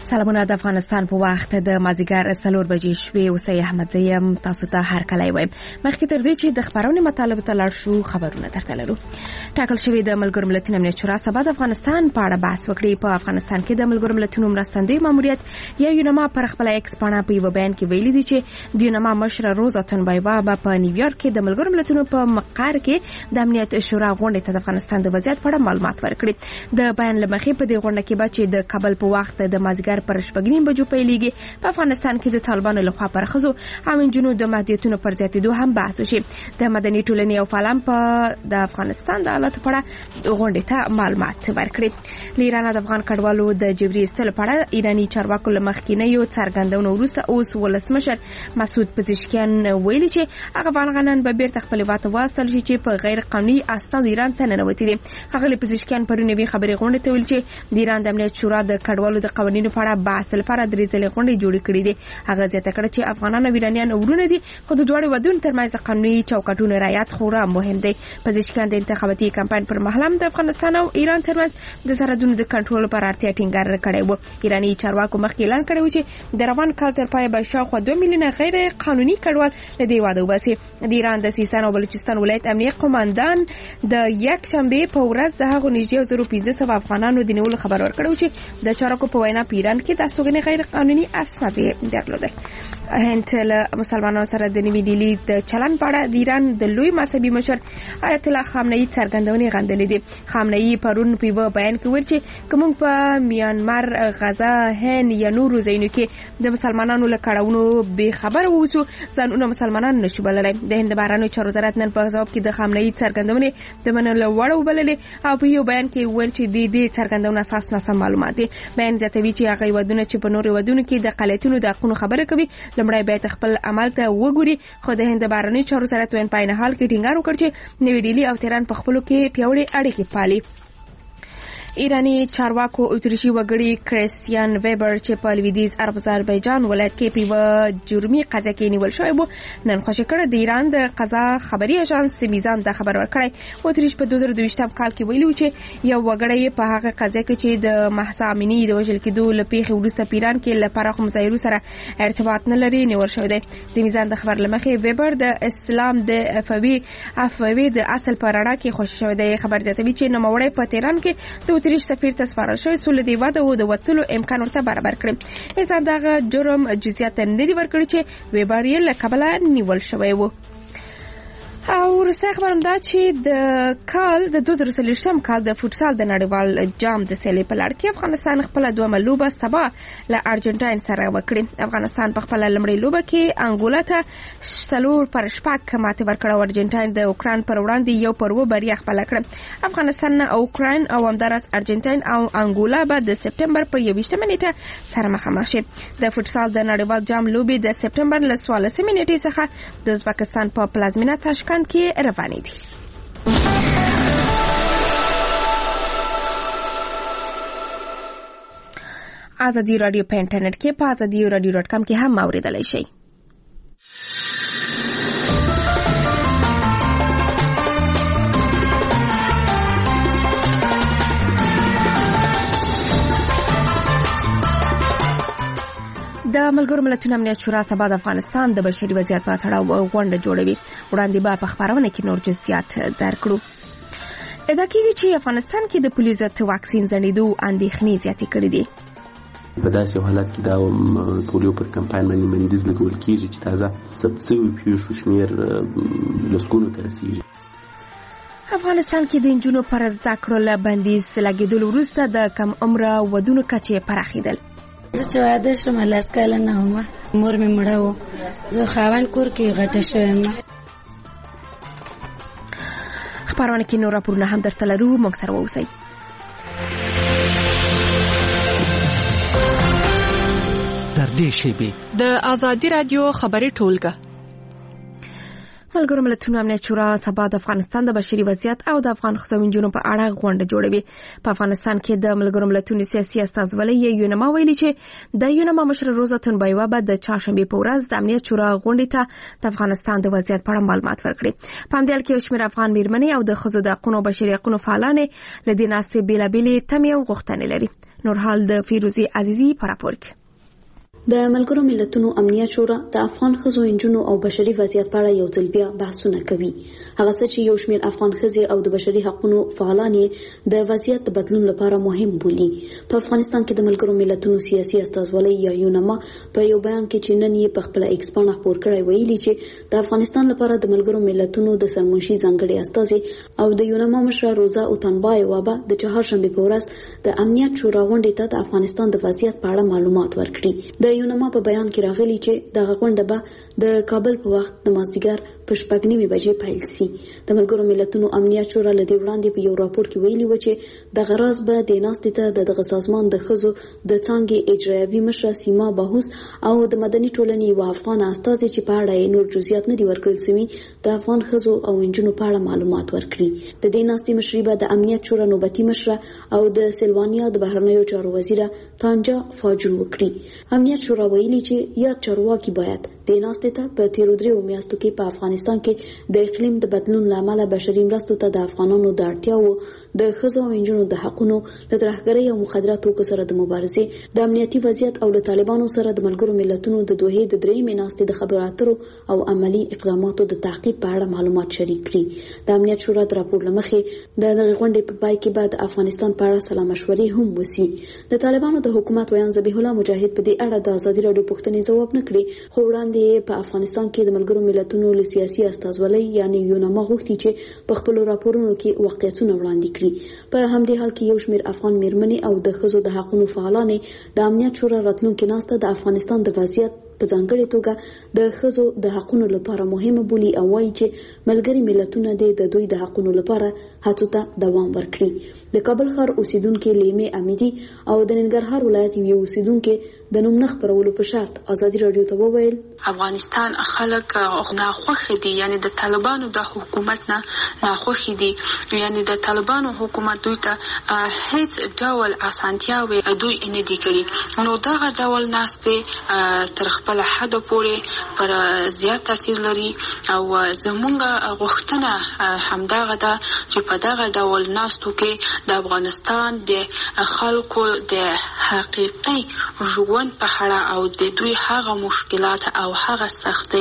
سلامونه د افغانستان په وخت د مازیګر 4 بجې شوې. اوسې احمدزی يم، تاسو ته هر کله وایم. مخکې تر دې چې د خبرونې مطالب ته لاړ شو، خبرونه درته لرو. ټاکل شوی د ملګرو ملتونو امنیت شورا سبا د افغانستان په اړه بحث وکړي. په افغانستان کې د ملګرو ملتونو مرستندوی ماموریت یا یونما پر خپل ایکس پاڼه په یو بیان کې ویلي دي چې د یونما مشر روزا تنبایبا په نیویارک کې د ملګرو ملتونو په مقر کې د امنیت شورا غونډې ته د افغانستان د وضعیت په اړه معلومات ورکړي. د بیان لمخې په دې غونډه کې چې د کابل په وخت د مازیګر پر 8 بجو پیلېږي. په افغانستان کې د طالبانو لخوا پر ښځو او نجونو د محدودیتونو پر زیاتېدو هم بحث وشي. د مدني ټولنې او فعالان په د افغانستان د حالاتو په اړه غونډې ته معلومات ورکړي. ایران د افغان کډوالو د جبري ایستلو په اړه ایراني چارواکو له مخکینیو څرګندونو وروسته اوس ولسمشر مسعود پزشکیان ویلي چې هغه افغانان به بیرته خپل هیواد ته واستول شي چې په غیر قانوني اسناد ایران ته ننوتي دي. ښاغلي پزشکیان پرون یوې خبري غونډې ته ویل چې د ایران د امنیت شورا د کډوالو د قوانینو په اړه بحث لپاره درې ځلې غونډې جوړې کړې دي. هغه زیاته کړه چې افغانان او ایرانیان ورونه دي، خو د دواړو ودونو ترمنځ قانوني چوکاټونو رعایت خورا مهم دی. پزشکیان د انتخاباتي کمپاین پر مهال د افغانستان او ایران ترمنځ د سرحدونو د کنټرول پر اړتیا ټینګار کړی و. ایراني چارواکو مخکې اعلان کړی و چې د روان کال تر پای به شاوخوا 2 میلیونه غیر قانوني کډوال له دې هیواده وباسي. د ایران د سیستان او بلوچستان ولایت امنیه قوماندان د یک شنبه په ورځ د هغو نږدې 1500 افغانانو د نیولو خبر ورکړی چې د چارواکو په وینا په ایران کې د استوګنې غیر قانوني اسناد درلودل. هند له مسلمانانو سره د نوي ډیلی د چلن په اړه د ایران د لوی مذهبي مشر آیت الله خامنه‌ای څرګندونې غندلې دي. خامنه‌ای پرون په یو بیان کې ویل چې کوم په میانمار، غزا، هند یا نورو ځایونو کې د مسلمانانو له کړهونو به خبر ووسو ځانونه مسلمانان نشو بللای. د هند بهرنیو چارو وزارت نن په ځواب کې د خامنه‌ای څرګندونې د منلو وړ وبللې او په یو بیان کې ویل چې د دې څرګندونې اساس نه سم معلومات دي. بیان زیاتوي چې هغه ودونه چې په نورو ودونو کې د قلیتونو د حقونو خبره کوي لمړی باید خپل عمل ته وګوري. خو د هند بهرنیو چارو وزارت په عین حال کې ټینګار وکړ چې نوی ډیلی او تهران په خپلو کې پیاوړې اړیکې پالي. ایرانی چارواکو اتریشي وګړي کریستیان ویبر چې په لویدیز آذربایجان ولایت کې په جرمي قضیه کې نیول شوی و نن خوشی کړه. د ایران د قضا خبري اژانس میزان د خبر ورکړی. اتریش په 2022 کال کې ویلو چې یو وګړی په هغه قضیه کې چې د محسا امینی د وژل کېدو له پیښې وروسته پیران کې لپاره خو مظاهرو سره ارتباط نه لري نیول شوی دی. د میزان د خبر لمخې ویبر د اسلام د افوی د اصل په رڼا کې خوشی شوی دی. خبر زیاتوي چې نوموړی په تهران کې د اتریش سفیر ته سپارل شوی سول دی واده او د وټلو امکان ورته برابر کړی. ایزان دغه جرم جزئیات نه دی ورکړي چې ویبر یې له کبله نیول شوی و. او رسې خبرم دا چې د کال د 2023 کال د فوتسال د نړیوال جام د سیالۍ په لړ کې افغانستان خپل دوه لوبه سبا له ارجنټاین سره وکړي. افغانستان په خپل لمړی لوبه کې انګولا ته 4-6 ماته ورکړه او ارجنټاین د اوکران پر وړاندې 1-2 بریا خپل کړه. افغانستان او اوکران او همدارس ارجنټاین او انګولا به د سپټمبر په 21 نیټه سره مخامخ شي. د فوتسال د نړیوال جام لوبې د سپټمبر له 14 نیټې څخه د ازبکستان په پلازمینه تاشکند کې روانې دي. آزادي رادیو په انټرنیټ کې په azadiaradio.com کې هم اوریدلای شئ. د ملګرو ملتونو امنیت شورا سبا د افغانستان د بشري وضعیت په اړه غونډه جوړوي. وړاندې به په خبرونه کې نور جزئیات درکړو. ادعا کېږي چې افغانستان کې د پولیو ضد واکسین ځنډېدو اندېښنې زیاتې کړې دي. په داسې حالت کې دا پولیو پر کمپاین باندې بندیز لګول کېږي چې تازه ثبت شوي پیښو شمېر لسګونو ته رسېږي. افغانستان کې د نجونو پر زده کړو له بندیز لګېدلو وروسته د کم عمره ودونو کچې پراخېدل. زه چې واده شوم 10 کاله نه وم، مور مې مړه وه، زه خاوند کور کې غټه شوم. خبرونه کې نور راپورونه هم درته لرو، موږ سره واوسئ. تر دې شیبې د آزادي رادیو خبري ټولګه. ملګرو ملتونو امنیت شورا سبا د افغانستان د بشري وضعیت او د افغان ښځو په اړه غونډه جوړوي. په افغانستان کې د ملګرو ملتونو سیاسي استازولۍ یونما ویلي چې د یونما مشر روزا تنبایبا به د چهارشنبه په ورځ د امنیت شورا غونډې ته د افغانستان د وضعیت په اړه معلومات ورکړي. په همدې حال کې یو شمېر افغان میرمنې او د ښځو د حقونو بشري حقونو فعالان له دې ناستې بېلابېلې تمې او غوښتنې لري. نورحال د فیروزی عزیزی په راپور کې. د ملګرو ملتونو امنیت شورا د افغان ښځو انجونو او بشري وضعیت په اړه یو ځل بیا بحثونه کوي. هغه څه چې یو شمېر افغان ښځې او د بشري حقوقو فعالان د وضعیت د بدلون لپاره مهم بولي. په افغانستان کې د ملګرو ملتونو سیاسي استازولۍ یا یونما په یو بیان کې چې نن یې په خپل ایکس باندې خپور کړی ویلي چې د افغانستان لپاره د ملګرو ملتونو د سرمنشي ځانګړي استازي او د یونما مشره روزا اوتانبایووا د چهارشنبه په ورځ د امنیت شورا غونډې ته د افغانستان د وضعیت په اړه معلومات ورکړي. د یونما په بیان کې راغلي چې دغه غونډه به د کابل په وخت د مازدیګر په 9:30 بجې پیل شي. د ملګرو ملتونو امنیت شورا له دې وړاندې په یو راپور کې ویلي و چې د غراز به د ناستې ته دغه سازمان د ښځو د څانګې اجرایوي مشره سیما باهوس او د مدني ټولنې یو افغان استازي چې په اړه نور جزئیات نه دي ورکړل شوي د افغان ښځو او انجونو په اړه معلومات ورکړي. د دې ناستې مشري به د امنیت شورا نوبتي مشره او د سلوانیا د بهرنیو چارو وزیره تانجا فاجر وکړي. امنیت شورا ویلي چې یا چارواکي باید د ناستې ته په تیرو 3 میاشتو کې په افغانستان کې د اقلیم د بدلون لامل بشري مرستو ته د افغانانو د اړتیاو د ښځو او نجونو د حقوقو د ترهګرۍ او مخدراتو سره د مبارزې د امنیتي وضعیت او د طالبانو سره د ملګرو ملتونو د دوه د درې ناستې د خبرو اترو او عملی اقداماتو د تعقیب په اړه معلومات شریک کړي. د امنیت شورا د راپور لمخې د غونډې په پای کې بعد افغانستان په اړه سلا مشورې هم وسی. د طالبانو د حکومت ویان ذبیح الله مجاهد په دې اړه د ازادي راډیو پوښتنې جواب نه کړي، خو وړاندې په افغانستان کې د ملګرو ملتونو له سیاسي استازولۍ یعنی یونما غوښتي چې په خپل راپورونو کې واقعیتونه وړاندې کړي. په همدې حال کې یو شمېر افغان میرمنې او د ښځو د حقوقو فعالان د امنیت شورا راتلونکي ناسته د افغانستان د وضعیت په ځانګړې توګه د ښځو د حقوقو لپاره مهمه بولي او وایي چې ملګري ملتونه د دوی د حقوقو لپاره هڅو ته دوام ورکړي. د کابل ښار اوسیدونکو لیمې امیدي او د ننګرهار ولایت یو اوسیدونکو د نوم نه خپرولو په شرط ازادي راډیو ته وویل افغانستان خلک ناخوښ دي، یعنی د طالبانو د حکومت نه ناخوښ دي، یعنی د طالبانو حکومت دوی ته هیڅ ډول اسانتیاوي دوی نه دي کړي. نو دغه ډول ناستې تر خپل حد پورې پر زیات تاثیر لري او زمونږ غوښتنه همدغه ده چې په دغه ډول ناستو کې د افغانستان د خلکو د حقیقي ژوند په اړه او د دوی هغه مشکلات او هغه سختۍ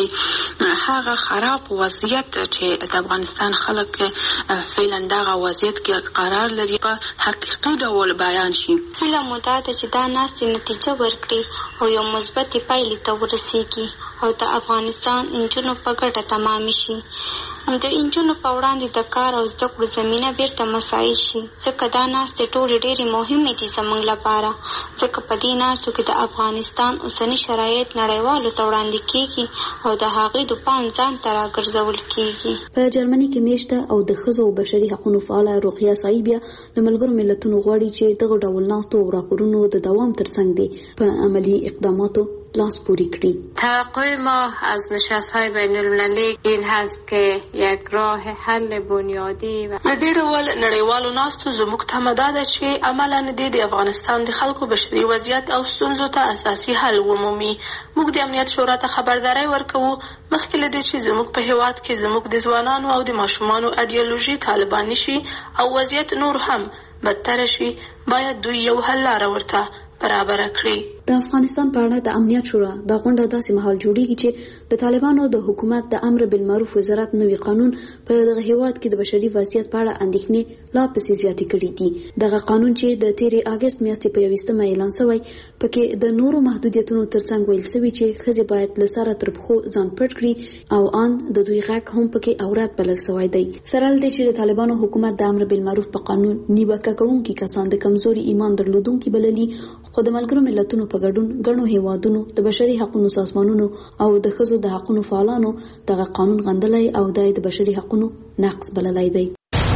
هغه خراب وضعیت چې د افغانستان خلک فعلا دغه وضعیت کې قرار لري په حقیقي ډول بیان شي. هیله مو دا ده چې دا ناستې نتیجه ورکړي او یو مثبت پایلې ته ورسیږي او د افغانستان انجونو په ګټه تمام شي. د انجونو په وړاندې د کار او زده کړو زمینه بیرته مساعد شي، ځکه دا ناستې ټولې ډېرې مهمې دي زموږ لپاره، ځکه په دې ناستو کې د افغانستان اوسني شرایط نړیوالو ته وړاندې کیږي او د هغې د پام ځان ته راګرځول کیږي. په جرمني کې میشته او د ښځو او بشري حقوقو فعاله روقیه صایبیا د ملګرو ملتونو غواړي چې دغه ډول ناستو او راپورونو د دوام ترڅنګ دي په عملی اقداماتو لاس پوری کړي. توقع ما از نشست‌های بین‌المللی این هست که یک راه حل بنیادی و د دې ډول نړیوالو ناستو زموږ تمه دا ده چې عملاً د افغانستان د خلکو بشري وضعیت او ستونزو ته اساسي حل ومومي. موږ د امنیت شورا ته خبرداری ورکوو مخکې له دې چې زموږ په هیواد کې زموږ د ځوانانو او د ماشومانو ایډیالوژي طالباني شي او وضعیت نور هم بدتر شي، باید دوی یو حل لاره ورته برابر کړي. د افغانستان په اړه د امنیت شورا د غونډه داسې مهال جوړیږي چې د طالبانو د حکومت د امر بالمعروف وزارت نوی قانون په دغه هیواد کې د بشري وضعیت په اړه اندېښنې لا پسې زیاتې کړې دي. دغه قانون چې د 13 اگست میاشتې په 21 اعلان شوی پکې د نورو محدودیتونو ترڅنګ ویل شوی چې ښځې باید له سره تر پښو ځان پټ کړي او ان د دوی غږ هم پکې اورات بلل شوی دی. سره له دې چې د طالبانو حکومت د امر بالمعروف په قانون نیوکه کوونکي کسان د کمزوري ایمان درلودونکي بللي، خو د ملګرو ملتونو په ګډون ګڼو هیوادونو د بشري حقوقو سازمانونو او د ښځو د حقوقو فعالانو دغه قانون غندلی او د بشري حقوقو نقض بللی دی.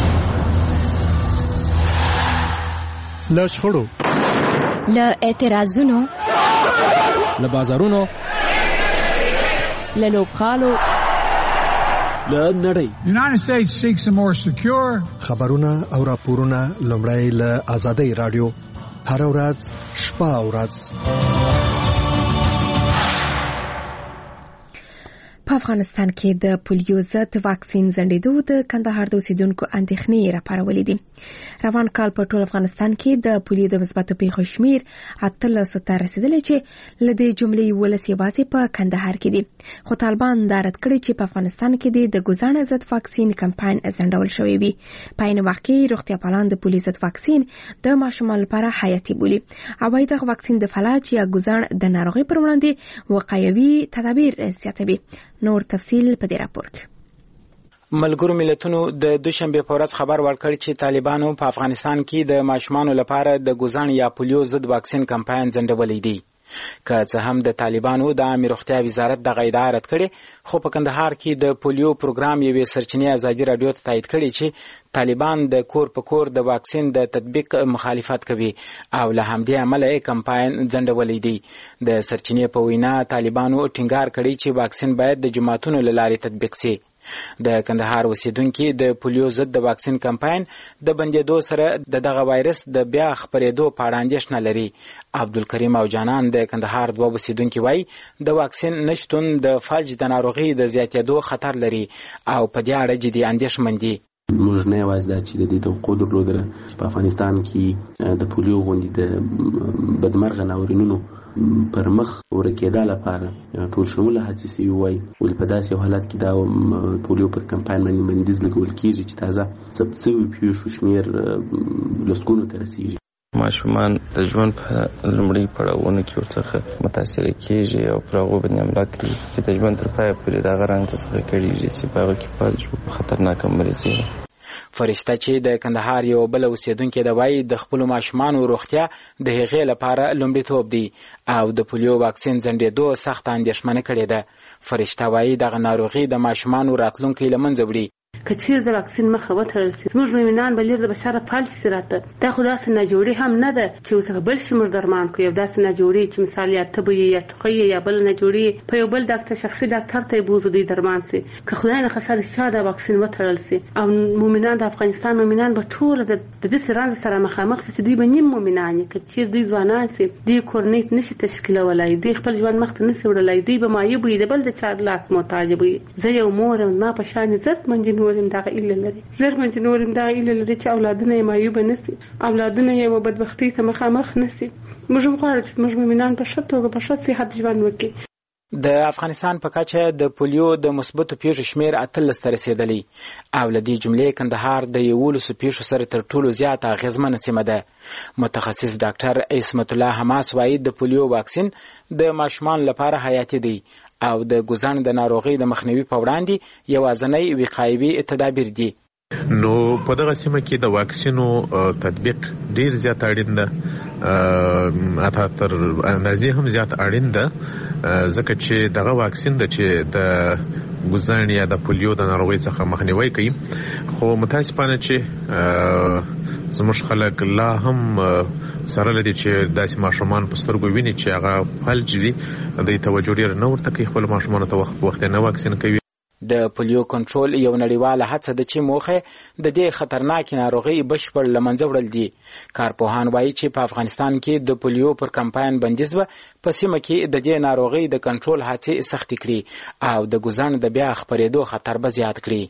له شخړو، له اعتراضونو، له بازارونو، له لوبغالو، له نړۍ United States seeks a more secure خبرونه او راپورونه لومړی له آزادۍ رادیو هر ورځ شپه ورځ. په افغانستان کې د پولیو ضد واکسین ځنډېدو د کندهار د اوسیدونکو اندېښنې راپارولې دي. روان کال په ټول افغانستان کې د پولیو د مثبتو پیښو شمیر 1800 ته رسیدلی چې له دې جملې 11 یوازې په کندهار کې دي. خو طالبان دا رد کړی چې په افغانستان کې د ګوزڼ ضد واکسین کمپاین ځنډول شوی وي. په عین وخت کې روغتیاپالان د پولیو ضد واکسین د ماشومانو لپاره حیاتي بولي او وايي دغه واکسین د فلج یا ګوزڼ د ناروغۍ پر وړاندې وقایوي تدابیر زیاتوي. نور تفصیل په دې راپور کې. ملګرو ملتونو د دوشنبه په ورځ خبر ورکړ چې طالبانو په افغانستان کې د ماشومانو لپاره د ګوزڼ یا پولیو ضد واکسین کمپاین ځنډولی دی. که څه هم د طالبانو د عامه روغتیا وزارت د غیدا رد کړي، خو په کندهار کې د پولیو پروګرام یوې سرچینې ازادي رادیو ته تایید کړي چې طالبان د کور په کور د واکسین د تطبیق مخالفت کوي او له همدې امله کمپاین ځنډولی دی. د سرچینې په وینا طالبانو ټینګار کړي چې واکسین باید د جماعتونو له لارې تطبیق شي. د کندهار اوسیدونکو د پولیو ضد د واکسین کمپاین د بندیدو سره دغه وایرس د بیا خپرېدو په اړه اندېښنه لري. عبدالکریم او جانان د کندهار دوه اوسیدونکو وایي د واکسین نشتون د فلج د ناروغۍ د زیاتېدو خطر لري او په دې اړه جدي اندېښمن دي. موږ نه یوازې دا چې د دې توقع درلودله چې په افغانستان کې د پولیو غوندې د بدمرغه ناورینونو پر مخ ورکېدا لپاره ټول شموله هڅې سوي وای، ولې په داسې حالت کې دا پولیو پر کمپاین باندې بندیز لګول کېږي چې تازه ثبت شوي پیښو شمېر لسګونو ته رسېږي. ماشومان د ژوند په لومړي پړاوونو کې ورڅخه متاثره کېږي او پر هغو باندې حمله کوي چې د ژوند تر پایه پورې د هغه رنځ څخه کړېږي چې په هغه کې پاتې شو په خطرناکه مرض. فرشته چې د کندهار یو بل اوسیدونکو د وایي د خپل ماشومانو روغتیا د هغې لپاره لومړیتوب دی او د پولیو واکسین ځنډېدو سخت اندېښمنه کړې ده. فرشته وایي دغه ناروغي د ماشومانو راتلونکی له منځه وړي. که چیرې د واکسین مخه وتړل شي، زموږ مؤمنان به لیر د بشر فلج سي راته. دا خو داسې ناجوړي هم نه ده چې ورڅخه بل شي موږ درمان کړو. یو داسې ناجوړي چې مثال یا تبه یا ټوخی یا بل ناجوړي په یو بل ډاکټر شخصي ډاکټر ته بوزو دوی درمان سي. که خدای نه خسر شي دا واکسین وتړل سي او مؤمنان د افغانستان مؤمنان به ټول د دې سره سره مخامخ سي چې دوی به نیم مؤمنان که چیرې دوی ځوانان سي دوی کورنۍ نشي تشکیلولای، دوی خپل ژوند مخ ته نشي وړلای، دوی به مایه وي د بل د چار لاس محتاج وي. زه یو مور ما په شان عزت منجنورم دغه ایله زر منجنورم دا ایله لري چې اولادونه یې مایوبه نسي، اولادونه یې و بدبختۍ ته مخامخ نسي. موږ غواړو چې موږ مؤمنان په ښه توګه په ښه صحت ژوند وکړي. د افغانستان په کچه د پولیو د مثبتو پیښو شمیر 18 ته رسیدلی او له دې جملې کندهار د 11 پیښو سره تر ټولو زیاته اغیزمنه سیمه ده. متخصص ډاکټر عصمت الله حماس وایي د پولیو واکسین د ماشومان لپاره حیاتي دی او د ګوزڼ د ناروغۍ د مخنیوي په وړاندې یوازینی وقایوي تدابیر دي. نو په دغه سیمه کې د واکسینو تطبیق ډیر زیات اړین ده، اته تر اندازې هم زیات اړین ده، ځکه چې دغه واکسین د چې د ګوزڼ یا د پولیو د ناروغۍ څخه مخنیوي کوي. خو متاسفانه چې زموږ خلک لا هم سره لدی چې داسې ماشومان په سترګو ویني چې هغه فلج دي، د توجه ډیر نه ورته کوي، خپل ماشومان ته وخت نه واکسین کوي. د پولیو کنټرول یو نړیواله هڅه ده چې موخه د دې خطرناک ناروغي بشپړ لمنځه وړل دي. کارپوهان وایي چې په افغانستان کې د پولیو پر کمپاین بندیز به په سیمه کې د دې ناروغي د کنټرول هڅې سختې کړي او د ګوزڼ د بیا خپرېدو خطر به زیات کړي.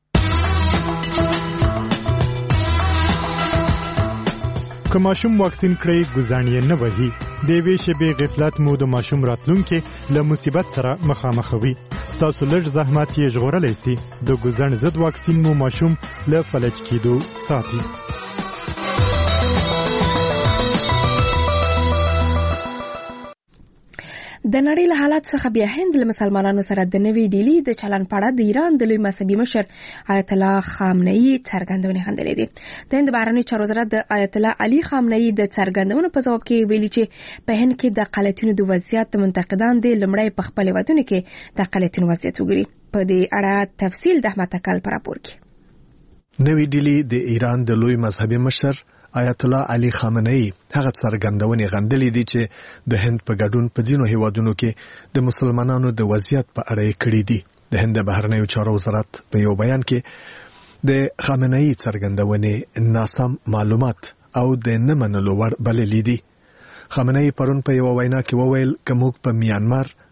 که ماشوم واکسین کړي ګوزڼ یې نه وهي، د یوې شېبې غفلت مو د ماشوم راتلونکي له مصیبت سره مخامخوي. ستاسو لږ زحمت یې ژغورلی سي. د ګوزڼ ضد واکسین مو ماشوم له فلج کېدو ساتي. د نړۍ له حالات څخه بیا هند له مسلمانانو سره د نوې ډیلی د چلن په اړه د ایران د لوی مذهبي مشر آیت الله خامنه‌ای څرګندونې خندلې دي. د هند بهرنی چارو وزارت د آیت الله علي خامنه‌ای د څرګندونو په جواب کې ویلي چې په هند کې د اقلیتونو د وضعیت منتقدان د لمړی په خپل ودونه کې د اقلیتونو وضعیت وګوري. په دې اړه تفصیل د احمد تکل پر راپور کې. نوې ډیلی د ایران د لوی مذهبي مشر آیت الله علي خامنه‌ای هغه څرګندونې غندلې دي چې د هند په ګډون په ځینو هیوادونو کې د مسلمانانو د وضعیت په اړه کړي دي. د هند بهرنیو چارو وزارت په یو بیان کې د خامنه‌ای څرګندونې ناسم معلومات او د نه منلو وړ بللې دي. خامنه‌ای پرون په یو وینا کې وویل چې موږ په میانمار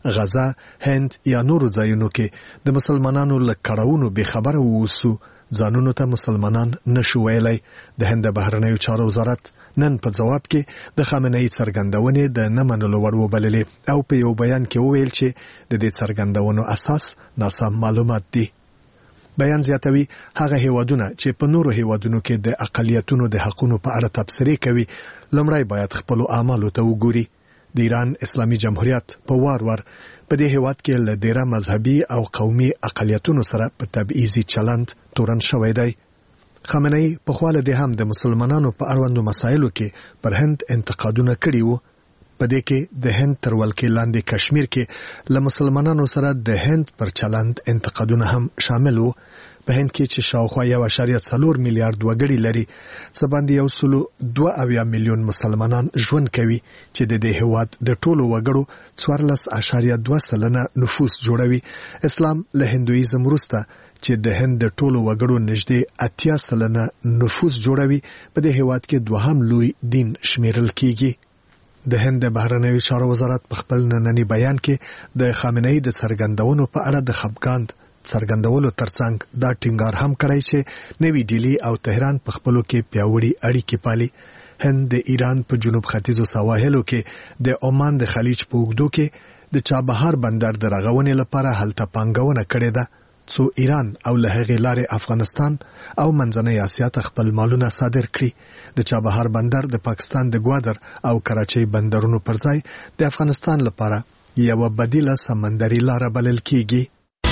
غزه، هند یا نورو ځایونو کې د مسلمانانو له کړاوونو بې خبره ووسو، ځانونو ته مسلمانان نشو ویلی. د هند بهرنیو چارو وزارت نن په جواب کې د خامنه‌ای څرګندونې د نه منلو وړ وبللې او په یو بیان کې وویل چې د دې څرګندونو اساس ناسم معلومات دي. بیان زیاتوي هغه هیوادونه چې په نورو هیوادونو کې د اقلیتونو د حقوقو په اړه تبصرې کوي لومړی باید خپل اعمالو ته وګوري. د ایران اسلامي جمهوریت په وار په دې هیواد کې له ډیره مذهبي او قومي اقلیتونو سره په تبعیضي چلند تورن شوی دی. خامنه‌ای په خواله د هم د مسلمانانو په اړوندو مسایلو کې پر هند انتقادونه کړي وو. په دې کې د هند تر ولکې لاندې کشمیر کې له مسلمانانو سره د هند پر چلند انتقادونه هم شامل وو. په هند کې چې شاوخوا 1.4 میلیارډ وګړي لري، څه باندې 1.2 میلیون مسلمانان ژوند کوي چې د دې هیواد د ټولو وګړو 14.2% نفوس جوړوي. اسلام له هندویزم وروسته چې د هند د ټولو وګړو نږدې 80% نفوس جوړوي په دې هیواد کې دوهم لوی دین شمیرل کیږي. د هند بهرنیو چارو وزارت په خپل نننی بیان کې د خامنه‌ای د څرګندونو په اړه د خپګان څرګندولو ترڅنګ دا ټینګار هم کړی چې نوی ډیلی او تهران په خپلو کې پیاوړي اړیکې پالي. هند د ایران په جنوب ختیځو سواحلو کې د عمان د خلیج په اوږدو کې د چابهار بندر د رغونې لپاره هلته پانګونه کړې ده، څو ایران او له هغې لارې افغانستان او منځنۍ اسیا ته خپل مالونه صادر کړي. د چابهار بندر د پاکستان د ګوادر او کراچۍ بندرونو پر ځای د افغانستان لپاره یو بدیله سمندري لار بلل کیږي.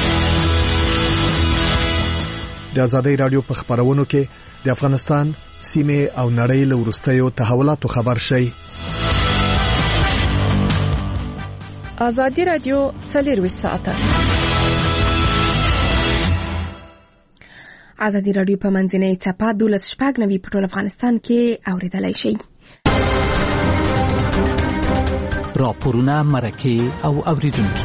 د آزادۍ رادیو په خبرونو کې د افغانستان سیمه او نړۍ له وروستیو تحولاتو خبر شي. آزادۍ رادیو 24 ساعته. آزادۍ رادیو په منځنۍ چپه 12:09 په ټول افغانستان کې اوریدلای شي. راپورونه، مرکه او اوریدونکو.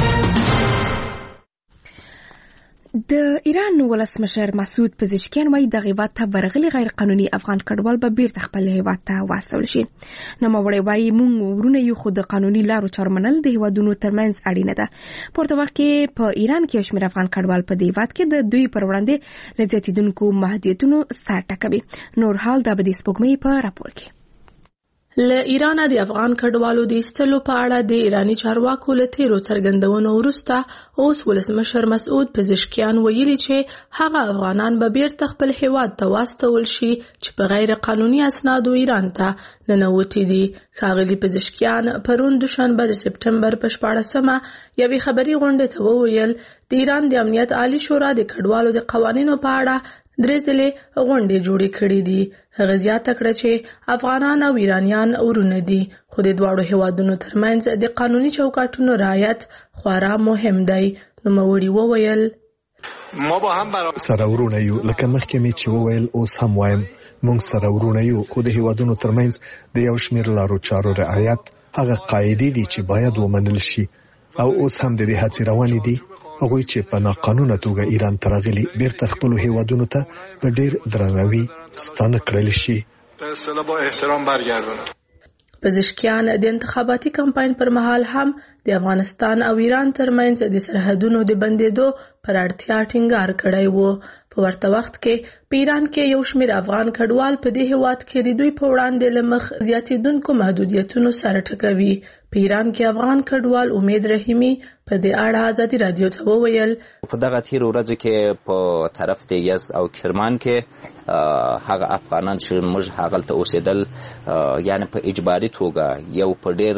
د ایران ولسمشر مسعود پزشکیان وايي د هیواد ته ورغلي غیر قانوني افغان کډوال به بیرته خپل هیواد ته واستول شي. نوموړی وايي موږ ورونه یو خو د قانوني لارو چارمنل د هیوادونو ترمنځ اړینه ده. پورته وخت کې په ایران کې شمیر افغان کډوال په دې هیواد کې د دوی پر وړاندې لزیاتیدونکو محدودیتونو ستر ټکوي. نور حال د بدی سپوږمۍ په راپور کې. له ایران د افغان کډوالو د ایستلو په اړه د ایرانی چارواکو له تیرو څرګندونو وروسته اوس ولسمشر مسعود پزشکیان ویلي چې هغه افغانان به بیرته خپل هیواد ته واستول شي چې په غیر قانوني اسنادو ایران ته ننوتي دي. ښاغلي پزشکیان پرون دوشنبه د سپټمبر په 14مه یوې خبري غونډې ته وویل د ایران د امنیت عالی شورا د کډوالو د قوانینو په اړه 3 ځلې غونډې جوړې کړې دي. هغه زیاته کړه چې افغانان او ایرانیان ورونه دي، خو د دواړو هیوادونو ترمنځ د قانوني چوکاټونو رعایت خورا مهم دی. نوموړي وویل ما با هم سره ورونه یو، لکه مخکې مې چې وویل اوس هم وایم موږ سره ورونه یو، خو د هیوادونو ترمنځ د یو شمیر لارو چارو رعایت هغه قاعدې دي چې باید ومنل شي او اوس هم د دې هڅې روانې دي. هغوی چې په ناقانونه توګه ایران ته راغلي بیرته خپلو هیوادونو ته په ډیر درناوي ستانه کړل شي. په اصطلاح با احترام برگردونه. پزشکیان د انتخاباتي کمپاین پر مهال هم د افغانستان او ایران ترمنځ د سرحدونو د بندیدو پر اړتیا ټینګار کړی وو. په ورته وخت کې په ایران کې یو شمیر افغان کډوال په دې هیواد کې د دوی په وړاندې لمخ زیاتیدونکو محدودیتونو سره ټکوي. په ایران کې افغان کډوال امید رحیمی په دې اړه آزادۍ رادیو ته وویل په دغه تیر ورځ کې په طرف د یزد او کرمان کې هغه افغانان چې موږ هغلته اوسېدل یعنی په اجباري توګه یو په ډیر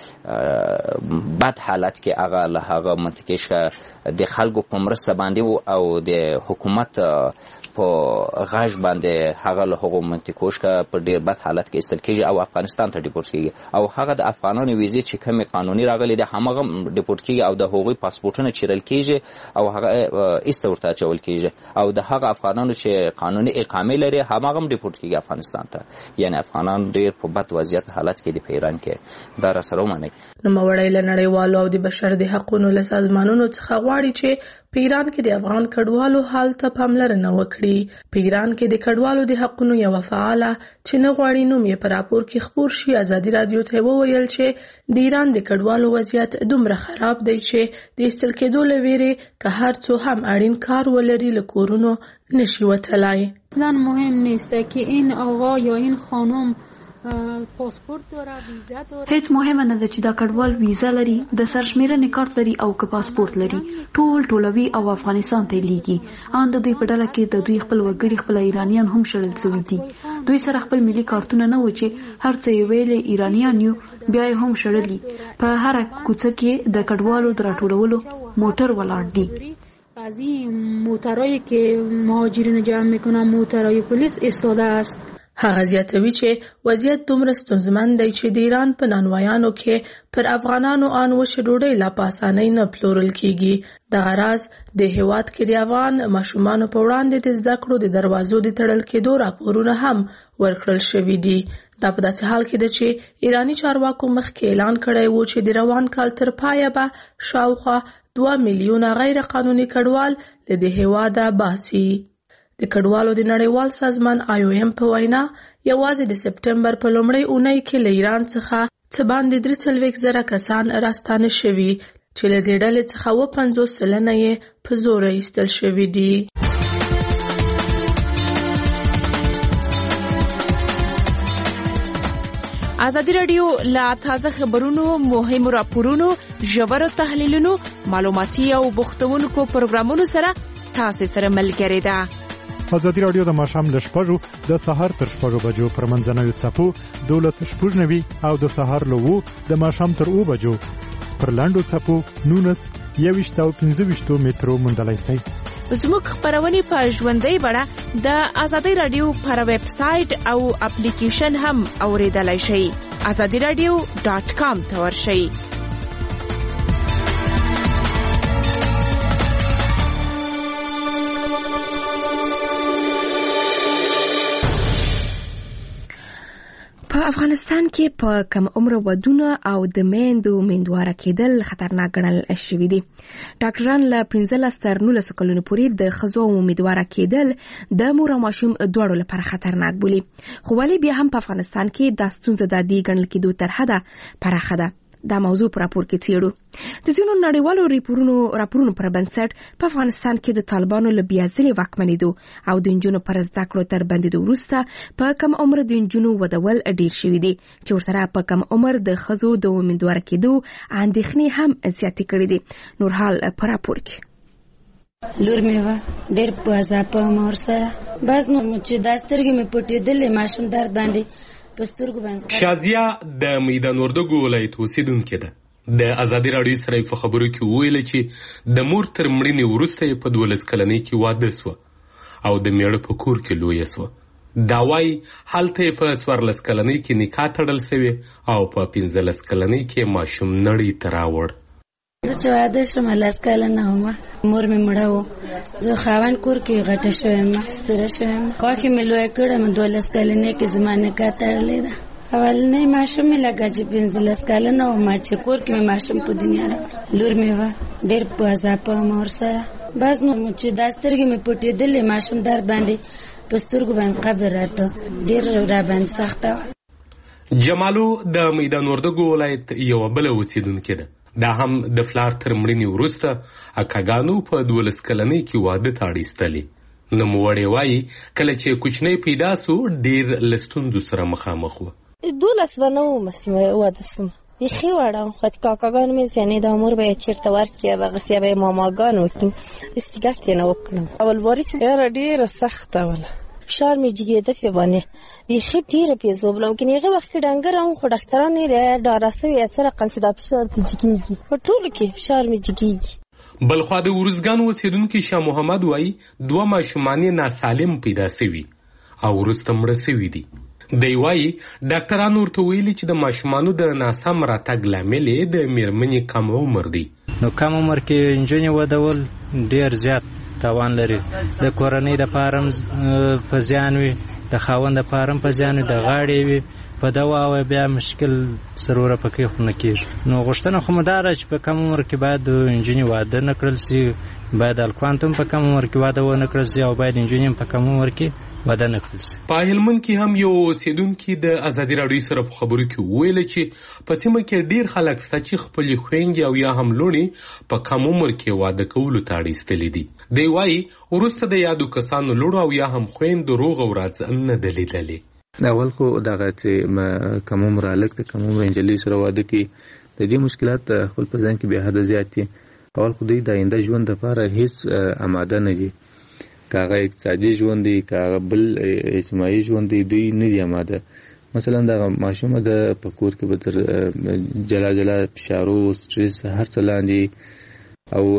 بد حالت کې هغه له هغه منطقې څخه د خلکو په مرسته باندې او د حکومت په غاښ باندې هغه له هغو منطقو څخه په ډیر بد حالت کې ایستل کېږي او افغانستان ته ډیپورټ کېږي او هغه د افغانانو ویزې چې کومې قانوني راغلي دي هماغه ډیپورټ کېږي او د هغوی پاسپورټونه چیرل کېږي او هغه ایسته ورته اچول کېږي او د هغه افغانانو چې قانوني اقامې لري هماغه هم ډیپورټ کېږي افغانستان ته. یعنی افغانان ډیر په بد وضعیت حالت کې دي په ایران کې. دا راسره ومنئ. نوموړی له نړیوالو او د بشر د حقوقو له سازمانونو څخه غواړي چې په ایران کې د افغان کډوالو حال ته پاملرنه وکړي. په ایران کې د کډوالو د حقوقو یو فعاله چې نه غواړي نوم یې په راپور کې خپور شي ازادي رادیو ته وویل چې د ایران د کډوالو وضعیت دومره خراب دی چې د ایستل کېدو له ویرې که هر څو هم اړین کار ولري له کورونو نشي وتلای. اصلا مهم نیست که این آقا یا این خانم پاسپورت داره ویزا داره. هیڅ مهمه نه ده چې دا کډوال ویزا لري د سرشمیرنې کارت لري او که پاسپورت لري. ټولوي او افغانستان ته لیږي. ان د دوی په ډله کې د دوی خپل وګړي خپل ایرانیان هم شړل شوي دي. دوی سره خپل ملي کارتونه نه و چې هر څه یې ویلې ایرانیان یو بیا یې هم شړلي. په هر کوڅه کې د کډوالو د راټولولو موټر ولاړ دي. از این موترایی که مهاجرین جمع میکنن موترای پلیس ایستاده است. هغه زیاتوي چې وضعیت دومره ستونزمن دی چې د ایران په نانوایانو کې پر افغانانو ان وشي ډوډۍ لا په اسانۍ نه پلورل کیږي. دغه راز د هیواد کې د افغان ماشومانو په وړاندې د زده کړو د دروازو د تړل کېدو راپورونه هم ورکړل شوي دي. دا په داسې حال کې ده چې ایرانی چارواکو مخکې اعلان کړی و چې د روان کال تر پایه به شاوخوا 2 میلیونه غیر قانوني کډوال له دې هیواده باسي. د کډوالو د نړیوال سازمان IOM په وینا یوازې د سپټمبر په لومړۍ اونۍ کې له ایران څخه څه باندې 43,000 کسان راستانه شوي چې له دې ډلې څخه 50% یې په زور ایستل شوي دي. ازادي رادیو لا تازه خبرونو، مهمو راپورونو، ژورو تحلیلونو، معلوماتي او بوختونکو پروګرامونو سره تاسو سره ملګری ده. ازادي رادیو د ماښام له 6 د سهار تر 6 بجو پر منځنوي څپو 12:90 او د سهار له 2 د ماښام تر 2 بجو پر لاندو څپو 19 او 15 مترو موندلای شئ. زموږ خبرونه په ژوندۍ بڼه د ازادي رادیو پر ویب سټ او اپلیکیشن هم اوریدلای شئ. azadiradio.com ته ورشئ. په افغانستان کې په کم عمر ودونه او د میندواره کېدل خطرناک ګڼل شوي دي. ډاکټران له 15 تر 19 کلونو پورې د ښځو امیدواره کېدل د مور او ماشوم دواړو لپاره خطرناک بولي. خو ولې بیا هم په افغانستان کې دا ستونزه د دې ګڼل کېدو تر حده پراخه ده. دا موضوع پر راپور کې څېړو. د ځینو نړیوالو راپورونو پر بنسټ په افغانستان کې د طالبانو له بیا ځلې واکمنېدو او د نجونو پر زده کړو تر بندېدو وروسته په کم عمر د نجونو ودول ډېر شوي دي چې ورسره په کم عمر د ښځو د امیدواره کېدو اندېښنې هم زیاتې کړي دي. نورحال په راپور کې. لور مې وه ډېر په عذاب وم ورسره. بس نو چې دا سترګې مې پټېدلې ماشوم درد باندې شازیه د میدان وردګو ولایت اوسیدونکې ده. د ازادي راډیو سره په خبرو کې وویل چې د مور تر مړینې وروسته یې په 12 کلنۍ کې واده سوه او د میړه په کور کې لویه سوه. دا وایي هلته یې په 14 کلنۍ کې نکاح تړل سوې او په 15 کلنۍ کې ماشوم نړۍ ته راوړ. زه چې واده شوم 10 کلنه وم، مور مې مړه وه. زه خاوند کور کې غټه شوم، ستره شوم. غوښې مې لویه کړم. 12 کلنۍ کې زما نکاح تړلې ده. اولنی ماشوم مې لکه چې 15 کلنه وم چې کور کې مې ماشوم په دنیا راوړ. لور مې وه ډېر په عذاب وم ورسره. بس نو چې دا سترګې مې پټېدلې ماشوم درد باندې په سترګو باندې قبر راته ډېر را باندې سخته وه. جمالو د میدان وردګو ولایت یوه بله اوسیدونکې ده. دا هم د فلار تر مړینې وروسته اکاګانو په 12 کلنۍ کې واده ته اړ ایستلې. نوموړې وایي کله چې کوچنی پیدا سو ډېر له ستونزو سره مخامخ وه. 12 به نه وم چې واده سوم. بیخي وړه وم، خو کاکاګان مې زینې د مور به یې چېرته ورکړي، هغسې به یې ماماګان وکړي. استګاک یې نه وکړم. اول باري کې یاره ډېره سخته وله. فشار مې جګېده پې باندې بیخي ډېره پیزو بلم که هغه وخت کې ډنګره وم، خو ډاکټران یې ډاره سوي څه رقم چې دا فشار دې جګېږي. په ټولو کې فشار مې جګېږي. بلخوا د ورزګان اوسېدونکي شاه محمد وایي 2 ماشومان یې ناسالم پیدا سوي او وروسته مړه سوي دي. دی وایي ډاکټران ورته ویلي چې د ماشومانو د ناسم راتګ لامل یې د میرمنې کم عمر دی. نو کم عمر کې نجونې ودول ډېر زیات تاوان لري. د کورنۍ د پاره په زیان وي، د خاوند د پاره په زیان وي، د غاړې وي په دوا او بیا مشکل سروره پکې خو نه کېږي. نو غوښتنه خو مو دا ده چې په کم عمر کې باید د انجونې واده نه کړل سي، باید هلکان ته هم په کم عمر کې واده ونه کړل سي او باید انجونې هم په کم عمر کې واده نه کړل سي. په هلمند کې هم یو اوسیدونکي د ازادي راډیو سره په خبرو کې وویل چې په سیمه کې ډیر خلک شته چې خپلې خویندې او یا هم لوڼې په کم عمر کې واده کولو ته اړ ایستلي دي. دی وایي وروسته د یادو کسانو لوڼو او یا هم خویندو روغ ورځ نه ده لیدلې. اول خو دغه چې کم عمر هلک د کم عمر نجلۍ سره واده کوي، د دې مشکلات خپل په ځان کې بې حده زیات دي. اول خو دوی د آینده ژوند لپاره هیڅ آماده نه دي، که هغه اقتصادي ژوند دی که هغه بل اجتماعي ژوند دی، دوی نه دي آماده. مثلا دغه ماشومه د په کور کې به تر جلا جلا فشارو سټرس هر څه لاندې او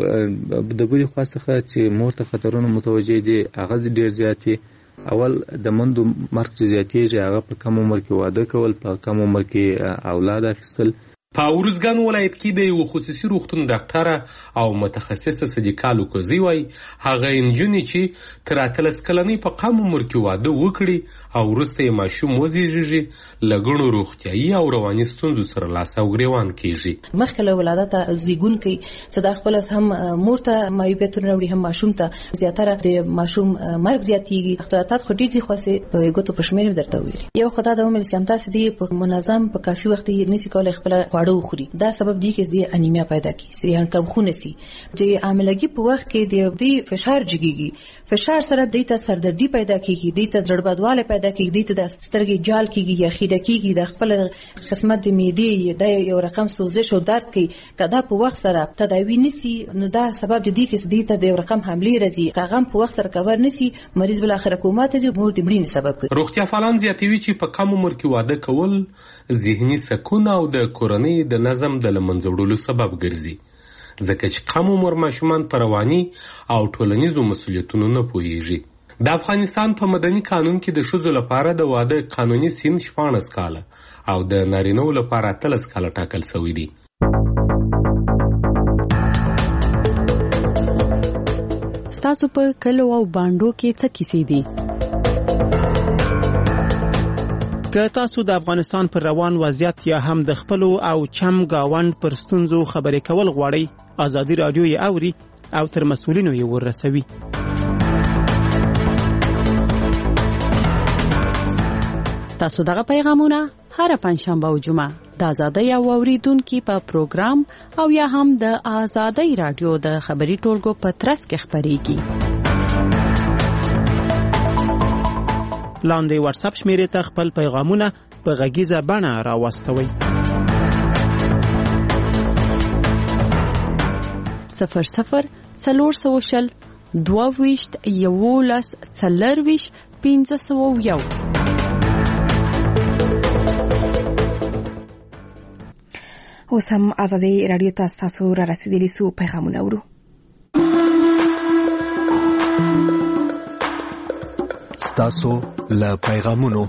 د بلې خوا څخه چې مور ته خطرونه متوجه دي هغه ډېر زیات دي. اول د مندو مرګ چې زیاتېږي هغه په کم عمر کې واده کول، په کم عمر کې اولاد اخیستل. په ارزګان ولایت کې د یو خصوصي روغتون ډاکټره او متخصصه صدیقه لوکوزی وایي هغه انجونې چې تر 18 کلنۍ په کم عمر کې واده وکړي او وروسته یې ماشوم وزېږي له ګڼو روغتیایي او رواني ستونزو سره لاس او ګریوان کېږي. مخکې له ولادته زیږونکی څه د خپل هم مور ته معیوبیتونه راوړي هم ماشوم ته زیاتره د ماشوم مرګ زیاتېږي. اختلالات خو ډېر دي خو په ګوتو په شمېر درته ویلي. یو خو دا د عمر اسلام تاسې دی په منظم په کافي وخت یې نشي کولی خپله خواړه وخوري. دا سبب دی چې د انیمیا پیدا کی سریان کم خون سي. د عاملګي په وخت کې د فشار جګيږي، فشار سره د ته سردردي پیدا کیږي، د ته زړبادواله پیدا کیږي، د سترګې جال کیږي یا خیره کیږي، د خپل قسمت د معدې د یو رقم سوزش او درد کوي. کدا په وخت سره تداوی نسی نو دا سبب دی چې د ته د رقم حمله راځي. کاغم په وخت سره کور نسی مریض بل اخر حکومت دی مور د مړینې سبب کوي. روغتیا فعالان زیاتوي چې په کم عمر کې واده کول ذهني سکون او د کورنۍ د نظم د لمنځه وړلو سبب ګرځي، ځکه چې کم عمر ماشومان په رواني او ټولنیزو مسؤلیتونو نه پوهیږي. د افغانستان په مدني قانون کې د ښځو لپاره د واده قانوني سن 14 کاله او د نارینه‌و لپاره 13 کاله ټاکل شوی دی. ستاسو په کلو او باندو کې څه کیسې دي؟ که تاسو د افغانستان پر روان وضعیت یا هم د خپل او چم گاوند پر ستونزو خبرې کول غواړئ، ازادي رادیو یې اوري او تر مسؤلینو یې ورسوي. ستاسو دغه پیغامونه هر پنځشنبه او جمعه د ازادي او اوریدونکو په پروګرام او یا هم د ازادي رادیو د خبري ټولګو په ترڅ کې خبريږي. لاندې واتس اپ شمیرې ته خپل پیغامونه په غږیزه بڼه راوستوئ. 00 400 22 11 40 501. اوس هم ازادي رادیو ته تاسو را رسیدلی سو پیغامونه ورو. تاسو له پیغامونو.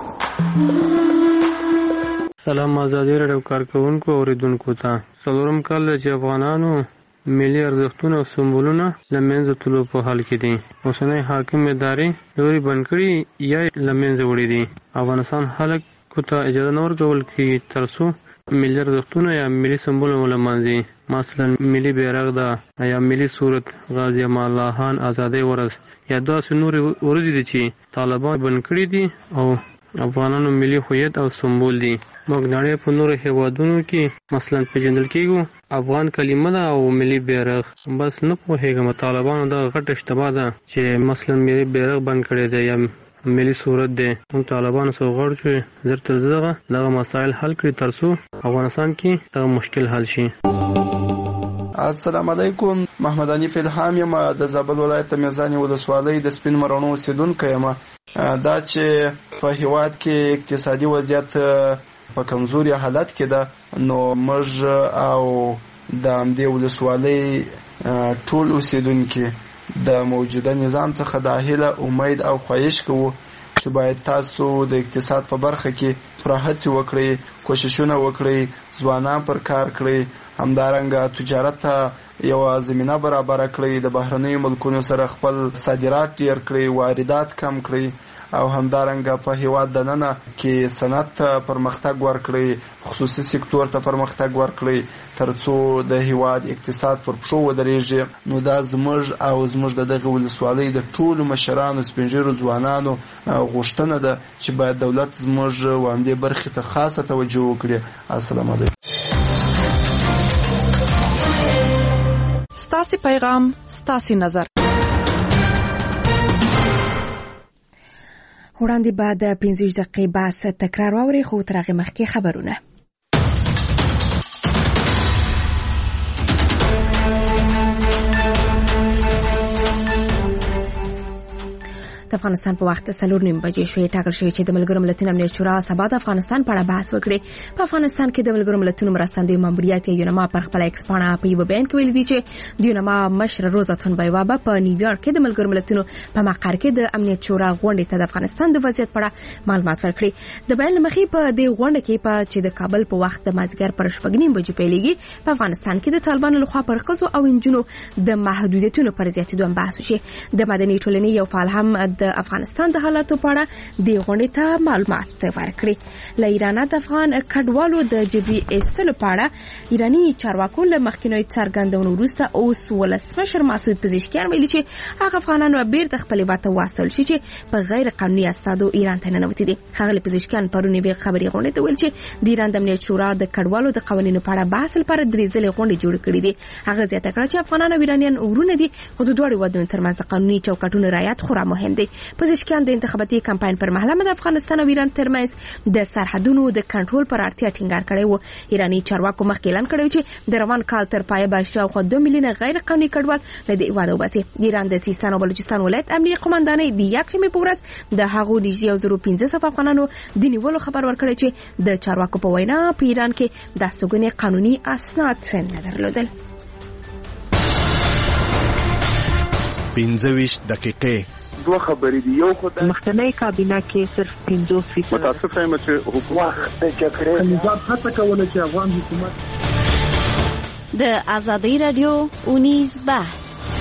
سلام ازادي رادیو کارکونکو اوریدونکو ته. څلورم کال چې افغانانو ملي ارزښتونه او سمبولونه له منځه تلو په حال کې دي. اوسنۍ حاکم ادارې لوري بند کړي یا له منځه وړي دي. افغانستان خلکو ته اجازه نه ورکول کېږي تر څو ملي ارزښتونه یا ملي سمبولونه ولمانځي. مثلا ملي بیرغ ده یا ملي صورت غازی امان الله خان آزادۍ ورځ یا داسې نورې ورځې دي چې طالبان بند کړي دي او افغانانو ملي هویت او سمبول دي. موږ نړۍ په نورو هیوادونو کې مثلا پیژندل کېږو افغان کلمه ده او ملي بیرغ. بس نه پوهېږم طالبانو دغه غټه اشتباه ده چې مثلا ملي بیرغ بند کړی دی یا ملي صورت دی. موږ طالبانو سره غواړو چې زر تر زره دغه مسایل حل کړي تر څو افغانستان کې دغه مشکل حل شي. السلام علیکم، محمد حنیف الهام یم د زابل ولایت میزانې ولسوالۍ د سپین مرڼو اوسیدونکی یم. دا چې په هیواد کې اقتصادي وضعیت په کمزوري حالت کې ده نو موږ او د همدې ولسوالۍ ټول اوسیدونکي د موجوده نظام څخه د هیله امید او خواهش کوو چې باید تاسو د اقتصاد په برخه کې پوره هڅې وکړئ، کوششونه وکړئ، ځوانان پر کار کړئ، همدارنګه تجارت ته یوه زمینه برابره کړئ، د بهرنیو ملکونو سره خپل صادرات ډیر کړئ، واردات کم کړئ او همدارنګه په هیواد دننه کې صنعت ته پرمختګ ورکړي، خصوصي سکتور ته پرمختګ ورکړي ترڅو د هیواد اقتصاد پر پښو ودرېږي. نو دا زموږ د دغه ولسوالۍ د ټولو مشرانو سپینږیرو ځوانانو غوښتنه ده چې باید دولت زموږ وامدې برخې ته خاصه توجه وکړي. السلام علیکم. ستاسو پیغام، ستاسو نظر. وړاندې بعد 15 دقیقې بحث تکرار واوري، خو تر هغه مخکې خبرونه. د افغانستان په وخت 4:30 بجې شوې ټاکل شوې چې د ملګرو ملتونو امنیت شورا سبا د افغانستان په اړه بحث وکړي. په افغانستان کې د ملګرو ملتونو مرستندوی ماموریت یونما پر خپل ایکس پاڼه په یو بیان کې ویلي دي چې د یونما مشر روزاتون بایوا په نیویارک کې د ملګرو ملتونو په مقر کې د امنیت شورا غونډې ته د افغانستان د وضعیت په اړه معلومات ورکړي. د بیان مخې په دې غونډه کې چې د کابل په وخت د مازیګر پر 4:30 بجې پیلېږي، په افغانستان کې د طالبانو لخوا پر ښځو او نجونو د محدودیتونو پر زیاتېدو بحث وشي. د مدني ټولنې یو فعال هم د افغانستان د حالاتو په اړه د غونډې ته معلومات ورکړي. له ایران د افغان کډوالو د جبري ایستلو په اړه ایرانی چارواکو له مخکینی څرګندونو وروسته اوس ولسمشر مسعود پزشکیان ویلي چې هغه افغانانو بیرته خپل وطن واستول شي چې په غیر قانوني اسنادو ایران ته ننوتي دي. هغه پزشکیان پرونی به خبري غونډې ته ویل چې د ایران د امنیت شورا د کډوالو د قوانینو په اړه بحث لپاره درې ځلې غونډې جوړ کړې دي. هغه زیاته کړه چې افغانان او ایرانیان ورونه دي، خو د دوه ودونو ترمنځ قانوني چوکاټونو رعایت خورا مهم دي. پزشکیان د انتخاباتي کمپاین پر مهال د افغانستان او ایران ترمنځ د سرحدونو د کنټرول پر اړتیا ټینګار کړی و. ایرانی چارواکو مخکې اعلان کړی چې د روان کال تر پایه به شاوخوا 2 میلیونه غیر قانوني کډوال له دې هیواده وباسي. د ایران د سیستان او بلوچستان ولایت امنیه قومندانۍ د یکشنبې په ورځ د هغو نږدې 1500 افغانانو د نیولو خبر ورکړی چې د چارواکو په وینا په ایران کې د استوګنې قانوني اسناد نه درلودل. 15 دقیقې دوه خبرې دي. یو خو د مخکنی کابینه کې صرف 50% متاسفه یم چې حکومت د جګړې نظام هڅه کوله چې افغان حکومت د آزادۍ رادیو اونیز بحث.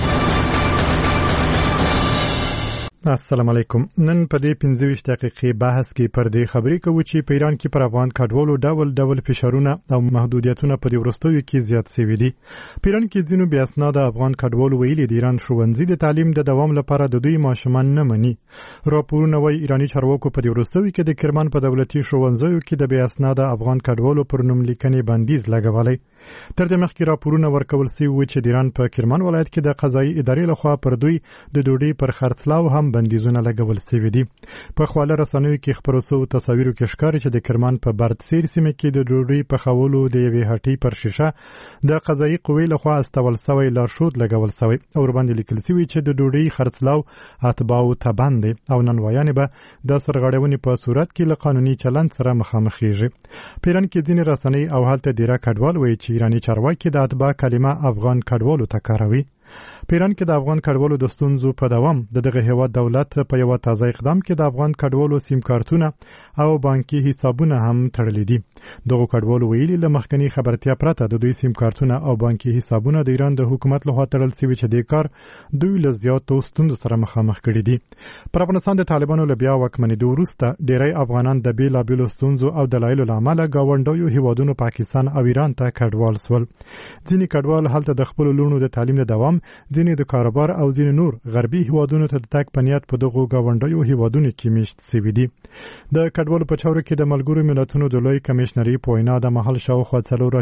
السلام علیکم. نن په دې 15 دقیقې بحث کې پر دې خبرې کوو چې په ایران کې پر افغان کډوالو ډول فشارونه او محدودیتونه په دې وروستیو کې زیات شوي دي. په ایران کې ځینو بې اسناده افغان کډوالو ویلي د ایران ښوونځي د تعلیم د دوام لپاره د دوی ماشومان نه مني. راپورونه وايي ایرانی چارواکو په دې وروستیو کې د کرمان په دولتي ښوونځیو کې د بې اسناده افغان کډوالو پر نوم لیکنې بندیز لګولی. تر دې مخکې راپورونه ورکول شوي و چې د ایران په کرمان ولایت کې د قضایي ادارې لخوا پر دوی د ډوډۍ پر خرڅلاو هم بندیزونه لګول شوي دي. په خواله رسنیو کې خپرو شوو تصاویرو کې ښکاري چې د کرمان په بردسیر سیمه کې د ډوډۍ پخولو د یوې هټۍ پر شیشه د قضایي قوې لخوا استول شوی لارښود لګول شوی او ورباندې لیکل شوي چې د ډوډۍ خرڅلاو اتباعو ته بند دی او ننوایانې به د سرغړونې په صورت کې له قانوني چلند سره مخامخېږي. په ایران کې ځینې رسنۍ او هلته ډیره کډوال وایي چې ایرانی چارواکي د اتباع کلمه افغان کډوالو ته کاروي. په ایران کې د افغان کډوالو د ستونزو په دوام دغه هیواد دولت په یو تازه اقدام کې د افغان کډوالو سیم کارتونه او بانکي حسابونه هم تړلي دي. دغه کډوالو ویلي له مخکنی خبرتیا پرته د دوی سیم کارتونه او بانکي حسابونه د ایران د حکومت لخوا تړل شوي چې د کار دوی له زیاتو ستونزو سره مخامخ کړي دي. پر افغانستان د طالبانو له بیا واکمنېدو وروسته ډېری افغانان د بېلابېلو ستونزو او دلایلو له امله ګاونډیو هیوادونو پاکستان او ایران ته کډوال شول. ځینې کډوال هلته د خپلو لوڼو د تعلیم د دوام، ځینې د کاروبار او ځینې نور غربي هیوادونو ته د تګ په نیت په دغو ګاونډیو هیوادونو کې میشت شوي دي. د کډوالو په چارو کې د ملګرو ملتونو د لوی کمشنري په وینا د مهال شاوخوا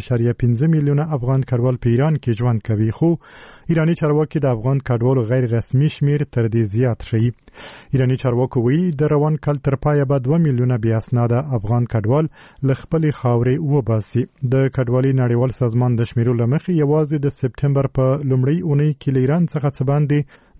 4.5 میلیونه افغان کډوال په ایران کې ژوند کوي، خو ایرانی چارواکي د افغان کډوالو غیر رسمي شمیر تر دې زیات ښیي. ایرانی چارواکو ویلي د روان کال تر پایه به 2 میلیونه بې اسناده افغان کډوال له خپلې خاورې وباسي. د کډوالۍ نړیوال سازمان د شمیرو له مخې یوازې د سپټمبر په لومړۍ اونۍ کې له ایران څخه څه باندې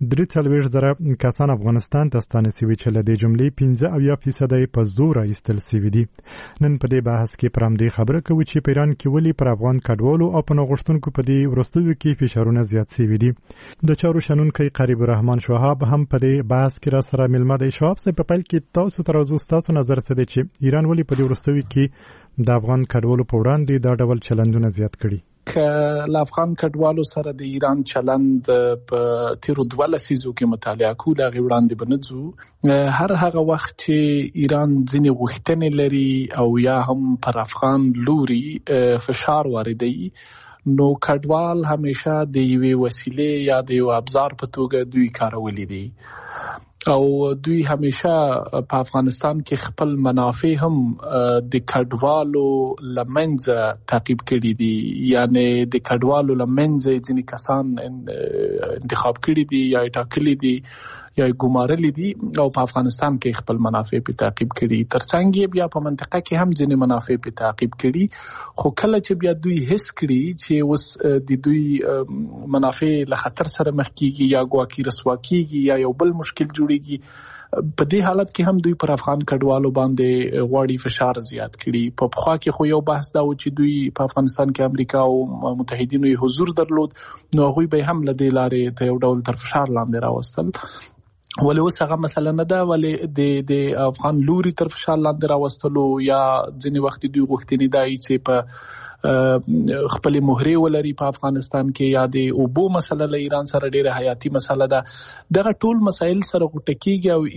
43,000 کسان افغانستان ته ستانه شوي چې له دې جملې 15% په زور ایستل شوي دي. نن په دې بحث کې پر همدې خبره کوو چې په ایران کې ولې پر افغان کډوالو او پناه غوښتونکو په دې وروستیو کې فشارونه زیات شوي دي. د چارو شنونکی قریب الرحمن شهاب هم په دې بحث کې را سره ملمه دی. شهاب صاحب، په پیل کې تاسو تاسو نظر څه دی چې ایران ولې په دې وروستیو کې د افغان کډوالو په وړاندې دا ډول چلندونه زیات کړي؟ له افغان کډوالو سره د ایران چلند په تیرو 12 لسیزو کې مطالعه کوو لا غوړاندې بنځو هر هغه وخت چې ایران ځینې غوښتنې لري او یا هم پر افغان لوري فشار واردوي نو کډوال همیشه د یوې وسیلې یا د یو ابزار په توګه دوی کارولې دي او دوی همیشه په افغانستان کې خپل منافع هم د کډوالو لمنځه تعقیب کړي دي یعنی د کډوالو لمنځه ځینې کسان انتخاب کړي دي یا ټاکلي دي یا ګمارلي دي او په افغانستان کې خپل منافع په تعقیب کړي ترڅنګ بیا په منطقه کې هم ځینې منافع په تعقیب کړي خو کله چې بیا دوی حس کړي چې اوس د دوی منافع له خطر سره مخ کیږي یا ګواکې رسوا کیږي یا یو بل مشکل جوړیږي په دې حالت کې هم دوی پر افغان کډوالو باندې غواړي فشار زیات کړي په خوا کې خو یو بحث دا و چې دوی په افغانستان کې امریکا او متحدینو حضور درلود نو هغوی به هم له دې لارې ته یو ډول تر فشار لاندې راوستل ولې اوس هغه مسله نه ده ولې د افغان لوري تر فشار لاندې راوستلو یا ځینې وخت دوی غوښتنې دای چې په خپل مهره ولري په افغانستان کې یا د اوبو مسله له ایران سره ډیره حیاتي مسله ده دغه ټول مسایل سره غټکیږي او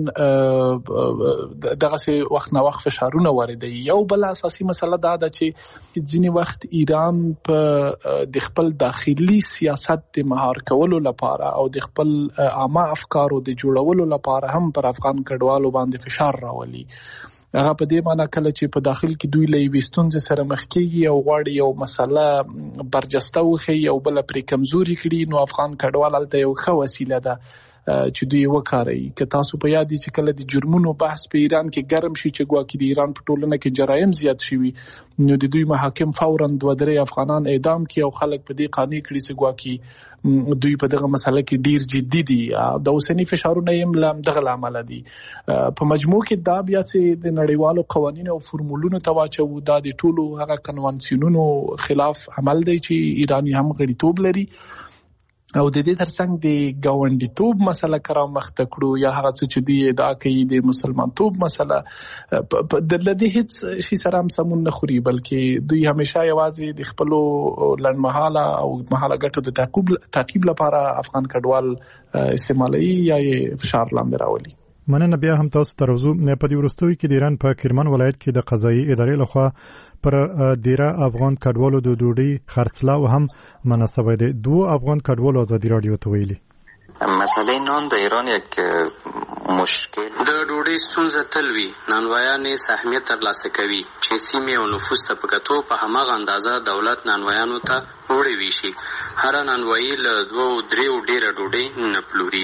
ایران دغه سي وخت نه وخت فشارونه واردوي یو بل اساسي مسله دا ده چې ځینې وخت ایران په د خپل داخلي سیاست د مهار کولو لپاره او د خپل عامه افکارو د جوړولو لپاره هم پر افغان کډوالو باندې فشار راولي هغه په دې معنی کله چې په داخل کې دوی له وستونځ سره مخ کېږي او غواړي یو مسله برجسته وخی او بل پر کمزوري کړي نو افغان کډوال الته یو ښه وسیله ده چې دوی وکړي که تاسو په یاد دي چې کله د جرمونو بحث په ایران کې ګرم شي چې ګواکې د ایران په ټولنه کې جرایم زیات شوي نو د دوی محاکم فورا 2-3 افغانان اعدام کړي او خلک په دې قانع کړي چې ګواکې دوی په دغه مسله کې ډیر جدي دي د اوسنی فشارونه یې لام دغه عمل دي په مجموع کې دا بیا چې د نړیوالو قوانینو او فرمولونو تواچو دا د ټولو هغه کنوانسیونونو خلاف عمل دی چې ایرانی هم غړیتوب لري او د دې ترڅنګ د ګاونډیتوب مسله کرا مخته کړو یا هغه چې دی ادعا کوي د مسلمانتوب مسله د لدې هیڅ شي سره هم سمون نه خوري بلکې دوی همیشه یوازې د خپل لړمحاله او محاله ګټو د تعقیب لپاره افغان کډوال استعمالي یا فشار لاندې راولي مننه بیا هم تاسو تروزو په دې ورستوي کې د ایران په کرمان ولایت کې د قضایي ادارې لخوا پر دیره افغان کډوالو د ډوډۍ خرڅلاو هم مناسبه ده 2 افغان کډوالو ازادي رادیو ته ویلي مسئله نان د ایران یک مشکل د ډوډۍ ستونزه تلوي نانوایانې سهمیت ترلاسه کوي چې سیمې او نفوس ته پکاتو په هماغه اندازه دولت نانوایانو ته وړي ویشي هر نانوایی له 2-3 ډیره ډوډۍ نه پلوري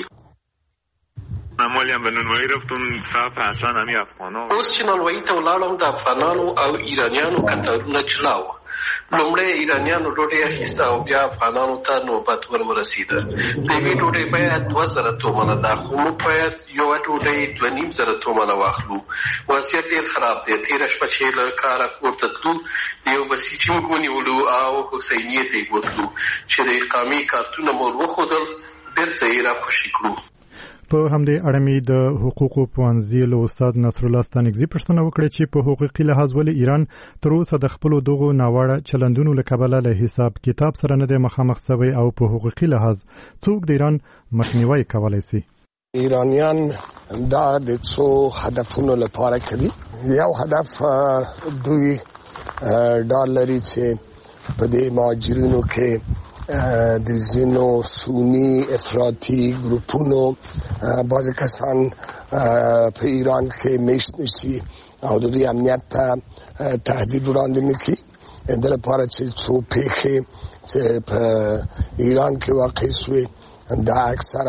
مالی هم به نانوایی رفتم صاف حسن همی افغانان اوس چې نانوایی ته ولاړم د افغانانو او ایرانیانو کتارونه جلا وه لومړی ایرانیانو ډوډۍ اخیسته او بیا افغانانو ته نوبت ورسیده د یوې ډوډۍ باید 2000 تومنه ده خو موږ باید یوه ډوډۍ 2500 تومنه واخلو وضعیت ډېر خراب دی تېره شپه چې له کاره کور ته تلو یو بسیجي موږ ونیولو او حسینیې ته یې بوتلو چې د اقامې کارتونه مو وښودل بېرته یې راخوشي کړو په همدې اړه مې د حقوقو پوهنځي له استاد نصر الله ستانکزي پوښتنه وکړه چې په حقوقي لحاظ ولې ایران تر اوسه د خپلو دغو ناوړه چلندونو له کبله له حساب کتاب سره نه دی مخامخ شوی او په حقوقي لحاظ څوک د ایران مخنیوی کولی شي ایرانیان دا د څو هدفونو لپاره کوي یو هدف دوی ډالري چې په دې مهاجرینو کې د زینو سونی افراطي ګروپونو بعض کسان په ایران کې میشت نشي او د دوی امنیت ته تهدید وړاندې نکړي د لپاره چې څو پیښې چې په ایران کې واقع شوې دا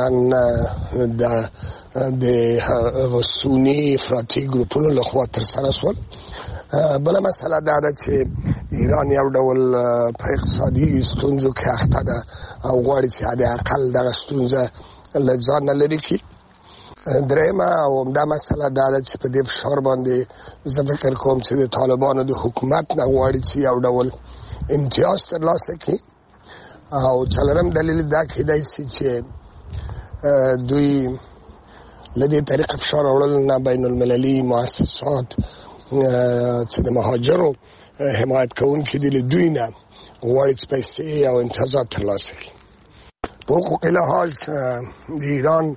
اکثرا د سونی افراطي ګروپونو لخوا ترسره شول بله مسله دا ده چې ایران یو ډول په اقتصادي ستونزو کې اخته ده او غواړي چې حد اقل دغه ستونزه له ځان نه لرې کړي درېیمه او همدا مسله دا ده چې په دې فشار باندې زه فکر کوم چې د طالبانو د حکومت نه غواړي چې یو ډول امتیاز ترلاسه کړي او څلورم دلیل دا کېدای شي چې دوی له دې طریقې فشار راوړل نه بین المللي مؤسسات چې د مهاجرو حمایت کوونکي دي له دوی نه غواړي چې پیسې او امتیازات ترلاسه کړي. په حقوقي لحاظ د ایران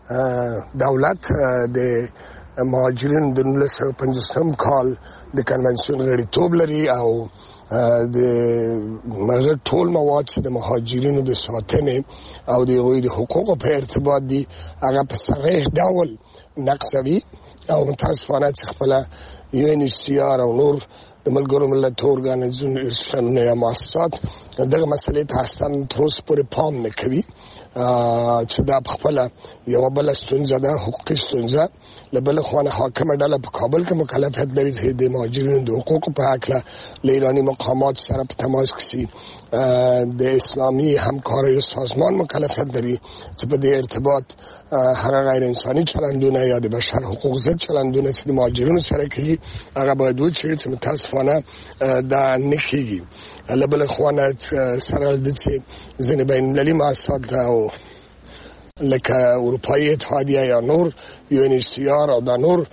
دولت د مهاجرینو د 1950 کال د کنونسیون غړیتوب لري او د مغر ټول مواد چې د مهاجرینو د ساتنې او د هغوی د حقوقو په ارتباط دي هغه په صریح ډول نقضوي او متاسفانه چې خپله UNHCR او نور د ملګرو ملتونو ارګانیزیشنونه یا مؤسسات دغه مسلې ته اصلا تر اوسه پورې پام نه کوي چې دا په خپله یوه بله ستونزه ده، حقوقي ستونزه. له بلې خوا نه حاکمه ډله په کابل کې مکلفیت لري چې د مهاجرینو د حقوقو په هکله له ایراني مقاماتو سره په تماس کې سي. د اسلامي همکاریو سازمان مکلفیت لري چې په دې ارتباط هغه غیر انساني چلندونه یا د بشر حقوق ضد چلندونه چې د مهاجرینو سره کوي هغه باید وڅېړي چې متاسفانه دا نه کېږي. له بلې خوا نه سره د چې ځینې بینالمللي مؤسسات او لکه اروپایي اتحادیه یا نور UNHCR او دا نور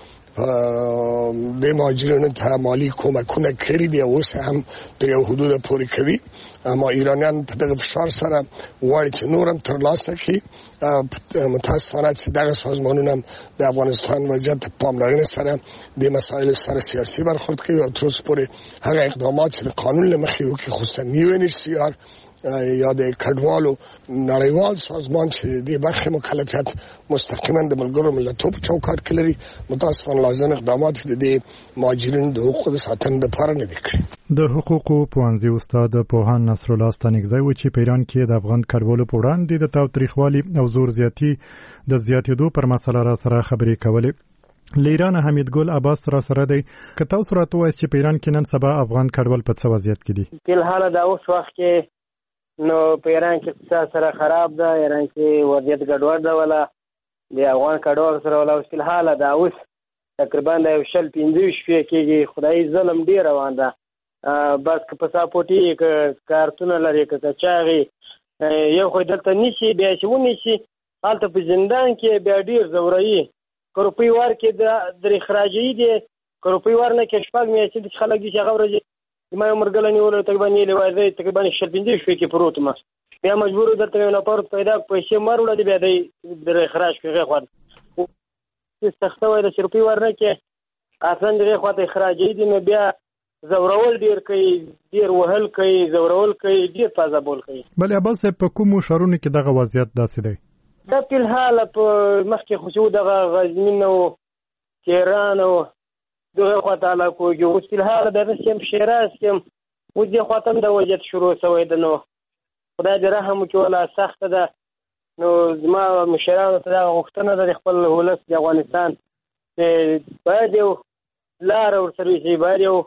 د مهاجرینو ته مالی کومکونه کړي دي او اوس هم تر یو حدوده پورې کوي. اما ایرانیان په دغه فشار سره غواړي چې نور هم ترلاسه کړي. متاسفانه چې دغه سازمانونه د افغانستان وضعیت په پاملرنې سره د مسایلو سره سیاسي برخورد کوي او تر اوسه پورې هغه اقدامات چې د قانون له مخې وکړي خصوصا UNHCR یا د کډوالو نړیوال سازمان چې د برخې مکلفیت مستقیما د ملګرو ملتونو په چوکاټ کې لري متاسفانه لازم اقدامات د مهاجرینو د حقوقو د ساتنې لپاره نه دي کړي. د حقوقو پوهنځي استاد پوهان نصر الله ستانکزی و چې په ایران کې د افغان کډوالو په وړاندې د تاوتریخوالي او زور زیاتی د زیاتېدو پر مسله را سره خبرې کولې. لیران حمید ګل عباس را سره دی. که تاسو راته وایئ چې په ایران کې نن سبا افغان کډوال په څه وضعیت کې دي؟ فلحال دا اوس وخت کې نو په ایران کې اقتصاد سره خراب ده، ایران کې وضعیت ګډوډ ده، ولا د افغان کډوال سره ولا فلحال دا اوس تقریبا د 15 شپې کېږي. خدای ظلم ډیر روان ده. بس که پاسپورټي کارتونه لري که چاغي یو خو دلته نشي بیا چې ونیسي هلته په زندان کې بیا ډیر زورایي که روپۍ ورکړي د اخراجي دي که روپۍ ورنه کې شپږ میاشتې د خلک دي چې هغه ورځې ما یو مرګله نیولو تقریبا نیلې وای تقریبا 15 شپې کې پروت ما بیا مجبور دلته یو نفر پیدا پیسې مر وړي بیا د اخراج کې خو سخته وای د روپۍ ورنه کې اصلا دغه خواته اخراجي دي نو بیا زورول ډیر کوي، ډیر وهل کوي، زورول کوي، ډیر فازابول کوي. بل عباس په کوم شهرونو کې دغه وضعیت داسې دی؟ دا په حال په مخکې خو دغه غزنین او تهران او دغه خواته علاقو کې اوس په حال د رسم شیراز کې اوس د خواته د وضعیت شروع شوی ده. نو خدای دې رحم وکړي ولا سخته ده. نو زما مشرانو ته غوښتنه ده خپل ولس د افغانستان باید یو لار ورسره شي، باید یو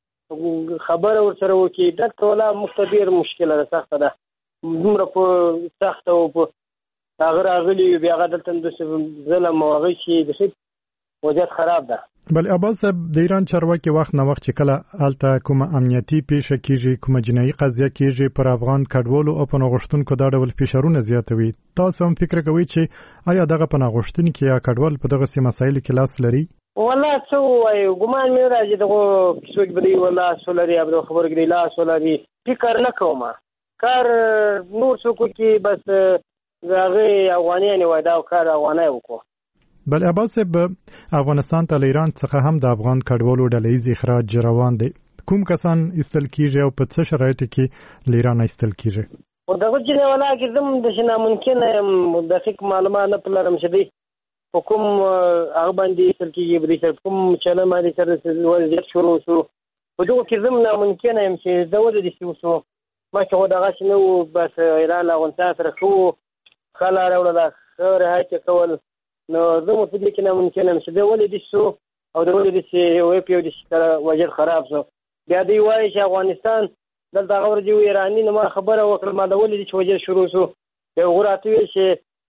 خبره ورسره وکړي. دلته ولا مختبر مشکله ده، سخته ده، دومره په سخته او په هغه راغلي بیا هغه دلته د ظلم او هغه شي د وضعیت خراب ده. بل عباس صاحب د ایران چارواکي وخت نه وخت چې کله هلته کومه امنیتي پیښه کیږي، کومه جنایي قضیه کیږي پر افغان کډوالو او پناه غوښتونکو دا ډول فشارونه زیاتوي. تاسو هم فکر کوئ چې آیا دغه پناه غوښتونکي یا کډوال په دغه مسایلو کې لاس لري؟ والله څه وایو ګمان مې راځي دغه څوک به دی والله سولري ابو خبر کې لا سولري فکر نه کوم کار نور څوک کې بس هغه افغانیان وای دا کار افغانای وکړو. بل عباس صاحب افغانستان ته ایران څخه هم د افغان کډوالو ډلهیز اخراج روان دی. کوم کسان ایستل کیږي او په څه شرایطو کې ایران ایستل کیږي؟ او دغه چې ولا کې زم د شنه ممکن دقیق معلومات نه پلرم شدي حکم هغه باندې ایستل کیږي بری سر کوم چاله باندې سر وضعیت شروع شو په دغه کې زم نه ممکن هم چې دوله دي شو ما چې دغه شنو بس ایران افغانستان سره خو خلا راوړل خبره هڅه کول نو زموږ په دې کې نه ممکن هم چې دوله دي شو او دوله دي چې وې په دې سره وضعیت خراب شو بیا دی وایي چې افغانستان دلته غوړي ایرانی نو ما خبره وکړه ما دوله دي چې وضعیت شروع شو یو غراته وی چې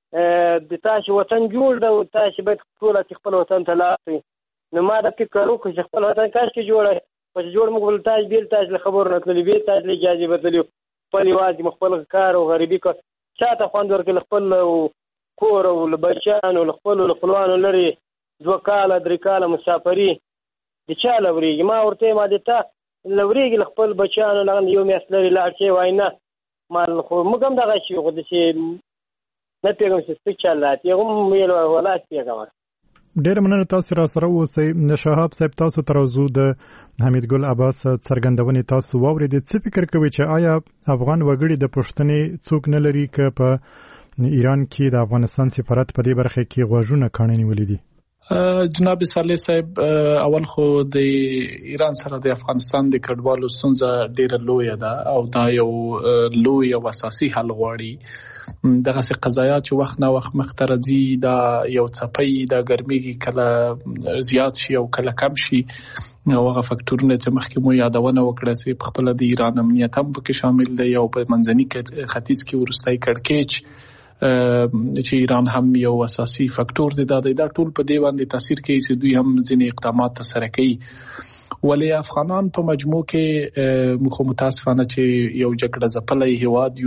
د تاسو وطن جوړ دا او تاسو باید ټول خپل وطن ته لاړئ نو ما دا فکر وکړ چې خپل وطن کاش کې جوړه او جوړ موږ ول تاسو بیل تاسو خبر نه کړی به تاسو اجازه بدلیو خپل واجب خپل کار او غریبي کو چاته خوند ورکړي خپل کور او بچان او خپل خپلوان لري 2 کال 3 کال مسافری د چاله وري ما ورته ما دته لوريږي خپل بچیانو لغن یو میاشت لري لاړ شي وای نه مال خو موږ هم دغه شي خو د شي نه پیغام څه چلات یو ویل ولا پیغام ډېر مننه تاسو را سره اوسئ د شهاب صاحب تاسو ترازو د حمید ګل عباس څرګندونې تاسو واورېدې څه فکر کوئ چې آیا افغان وګړي د پښتنې څوک نه لري که په ایران کې د افغانستان سفارت په دې برخه کې غوږونه کاڼه نیولې دي؟ جناب صالح صاحب اول خو د ایران سره د افغانستان د کډوالو ستونزه ډیره لویه ده او دا یو لوی او اساسي حل غواړي دغه څه قضایا چې وخت نه وخت مخترځي دا یو څپي د ګرمي کله زیات شي او کله کم شي او هغه فاکټورونه چې مخکې مو یادونه وکړه چې په خپل د ایران امنیت هم پکې شامل دی او په منځني ختیځ کې ورستای کړکېچ چې ایران هم یو اساسي فاکټور دی دا ټول په دی باندې تاثیر کوي چې دوی هم ځینې اقدامات سره کوي ولی افغانان په مجموع کې مخ متاسفانه چې یو جګړه ځپلې هواد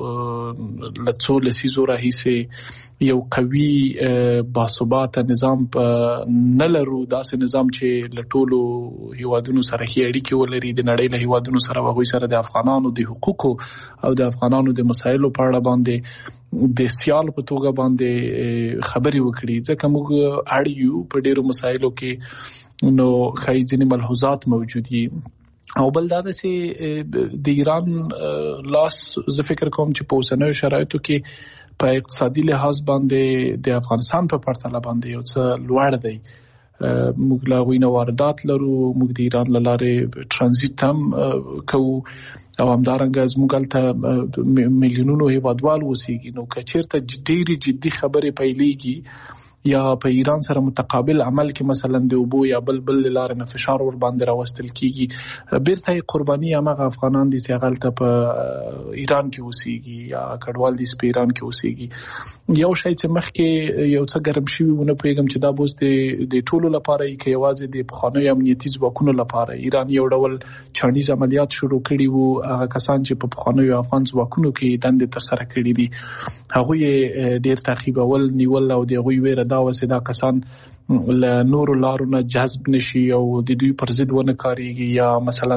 یو لڅو لسیزو راهیسه یو قوي باثبات نظام نه لرو داسې نظام چې لټولو هوادونو سره اړیکې ولري د نړۍ له هوادونو سره وغوي سره د افغانانو د حقوقو او د افغانانو د مسایلو په اړه باندې د سیال په توګه باندې خبري وکړي ځکه موږ اړیو په ډیرو مسایلو کې نو خای ځینې ملحوظات موجود دي او بل دا چې د ایران لاس زه فکر کوم چې په اوسنیو شرایطو کې په اقتصادي لحاظ باندې د افغانستان په پرتله باندې یو څه لوړ دی موږ لا غوینه واردات لرو موږ د ایران لاره ترانزیت هم کوو او همدارنګه زموږ ته میلیونونو هیوادوال اوسېږي نو کچیرته ډېری جدي خبرې پیلېږي یا په ایران سره متقابل عمل کې مثلا د اوبو یا بل لار نه فشار ور باندې راوستل کیږي بیرته قرباني هغه افغانان دي چې غلطه په ایران کې اوسېږي یا کډوال دي په ایران کې اوسېږي یو شی چې مخکې یو څه ګرم شوی ونه پیغام چې دا بوس د ټولو لپاره کې یوازې د بخانوي امنیتي ځواکونو لپاره ایران یو ډول چانیز عملیات شروع کړي وو هغه کسان چې په بخانوي افغان ځواکونو کې دند تر سره کړي دي هغه ډیر تعقیبول نیول او د غوي ویره دا وسه دا کسان له نور لارو نه جذب نشي او د دوی پر ضد ونه کاریږي یا مثلا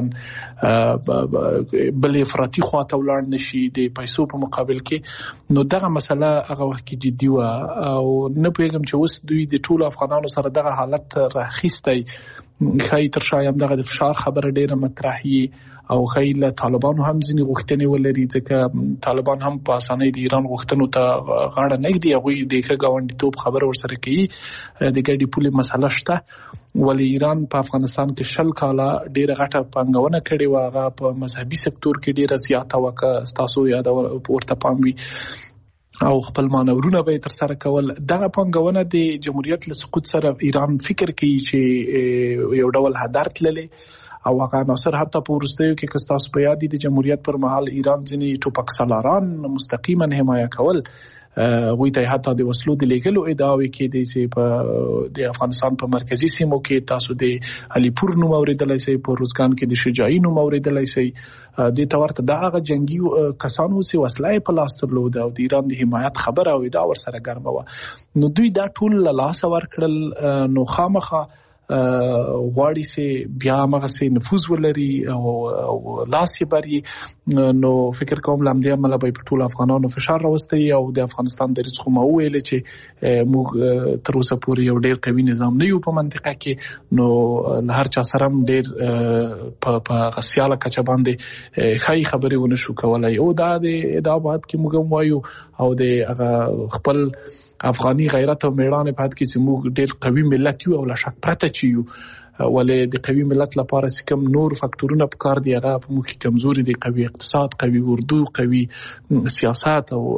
بل افراطي خواته ولاړ نشي د پیسو په مقابل کې نو دغه مسله هغه وخت کې جدي و او نه پیغام چې اوس دوی د ټولو افغانانو سره دغه حالت راخیستي خای تر شایم دغه د فشار خبره ډیره مطرحي او خیله طالبانو هم ځینې غوښتنې ولري ځکه طالبان هم په اسانۍ د ایران غوښتنو ته غاړه نه ږدي هغوی د ښه ګاونډیتوب خبره ورسره کوي د ګډې پولې مسله شته ولی ایران په افغانستان کې 10 کاله ډیره غټه پانګونه کړې و هغه په مذهبي سکتور کې ډیره زیاته وکړه تاسو یاد ورته پام وي او خپل مانورونه به تر سره کول دغه پانګونه د جمهوریت له سقوط سره ایران فکر کوي چې یو ډول هدر تللې او هغه ناصر حتی په ورستیو کې کستاس په یاد دي د جمهوریت پر مهال ایران ځینې ټوپک سالاران مستقیما حمایه کول غوی ته حتی د وسلو د لیګلو ادعاوي کې دي چې په د افغانستان په مرکزی سیمو کې تاسو د علیپور نوم اوریدلای شئ په روزګان کې د شجاعي نوم اوریدلای شئ د تورته دغه جنگي کسانو چې وسلې په لاس درلود او د ایران د حمایت خبره او دا ور سره ګرمه و نو دوی دا ټول لاس ور کړل نو خامخه غواړي سي بیا مغه سي نفوذ ولري او لاس یې بری نو فکر کوم لامدې عمله به په ټول افغانانو فشار راوستي او د افغانستان د رزق مو ویل چې موږ تر اوسه پورې یو ډېر قوي نظام نه یو په منطقه کې نو هر چا سره په غسیاله کچه باندې خای خبرې ونه شو کولای او دا د ادعاات کې موږ وایو او د خپل افغاني غیرت او میړانه په حد کې چې موږ ډېر قوي ملت یو او لا شک پرته چیو ولې د قوي ملت لپاره کوم نور فاکټورونه په کار دی هغه په موږ کمزوري دي قوي اقتصاد قوي اردو قوي سیاست او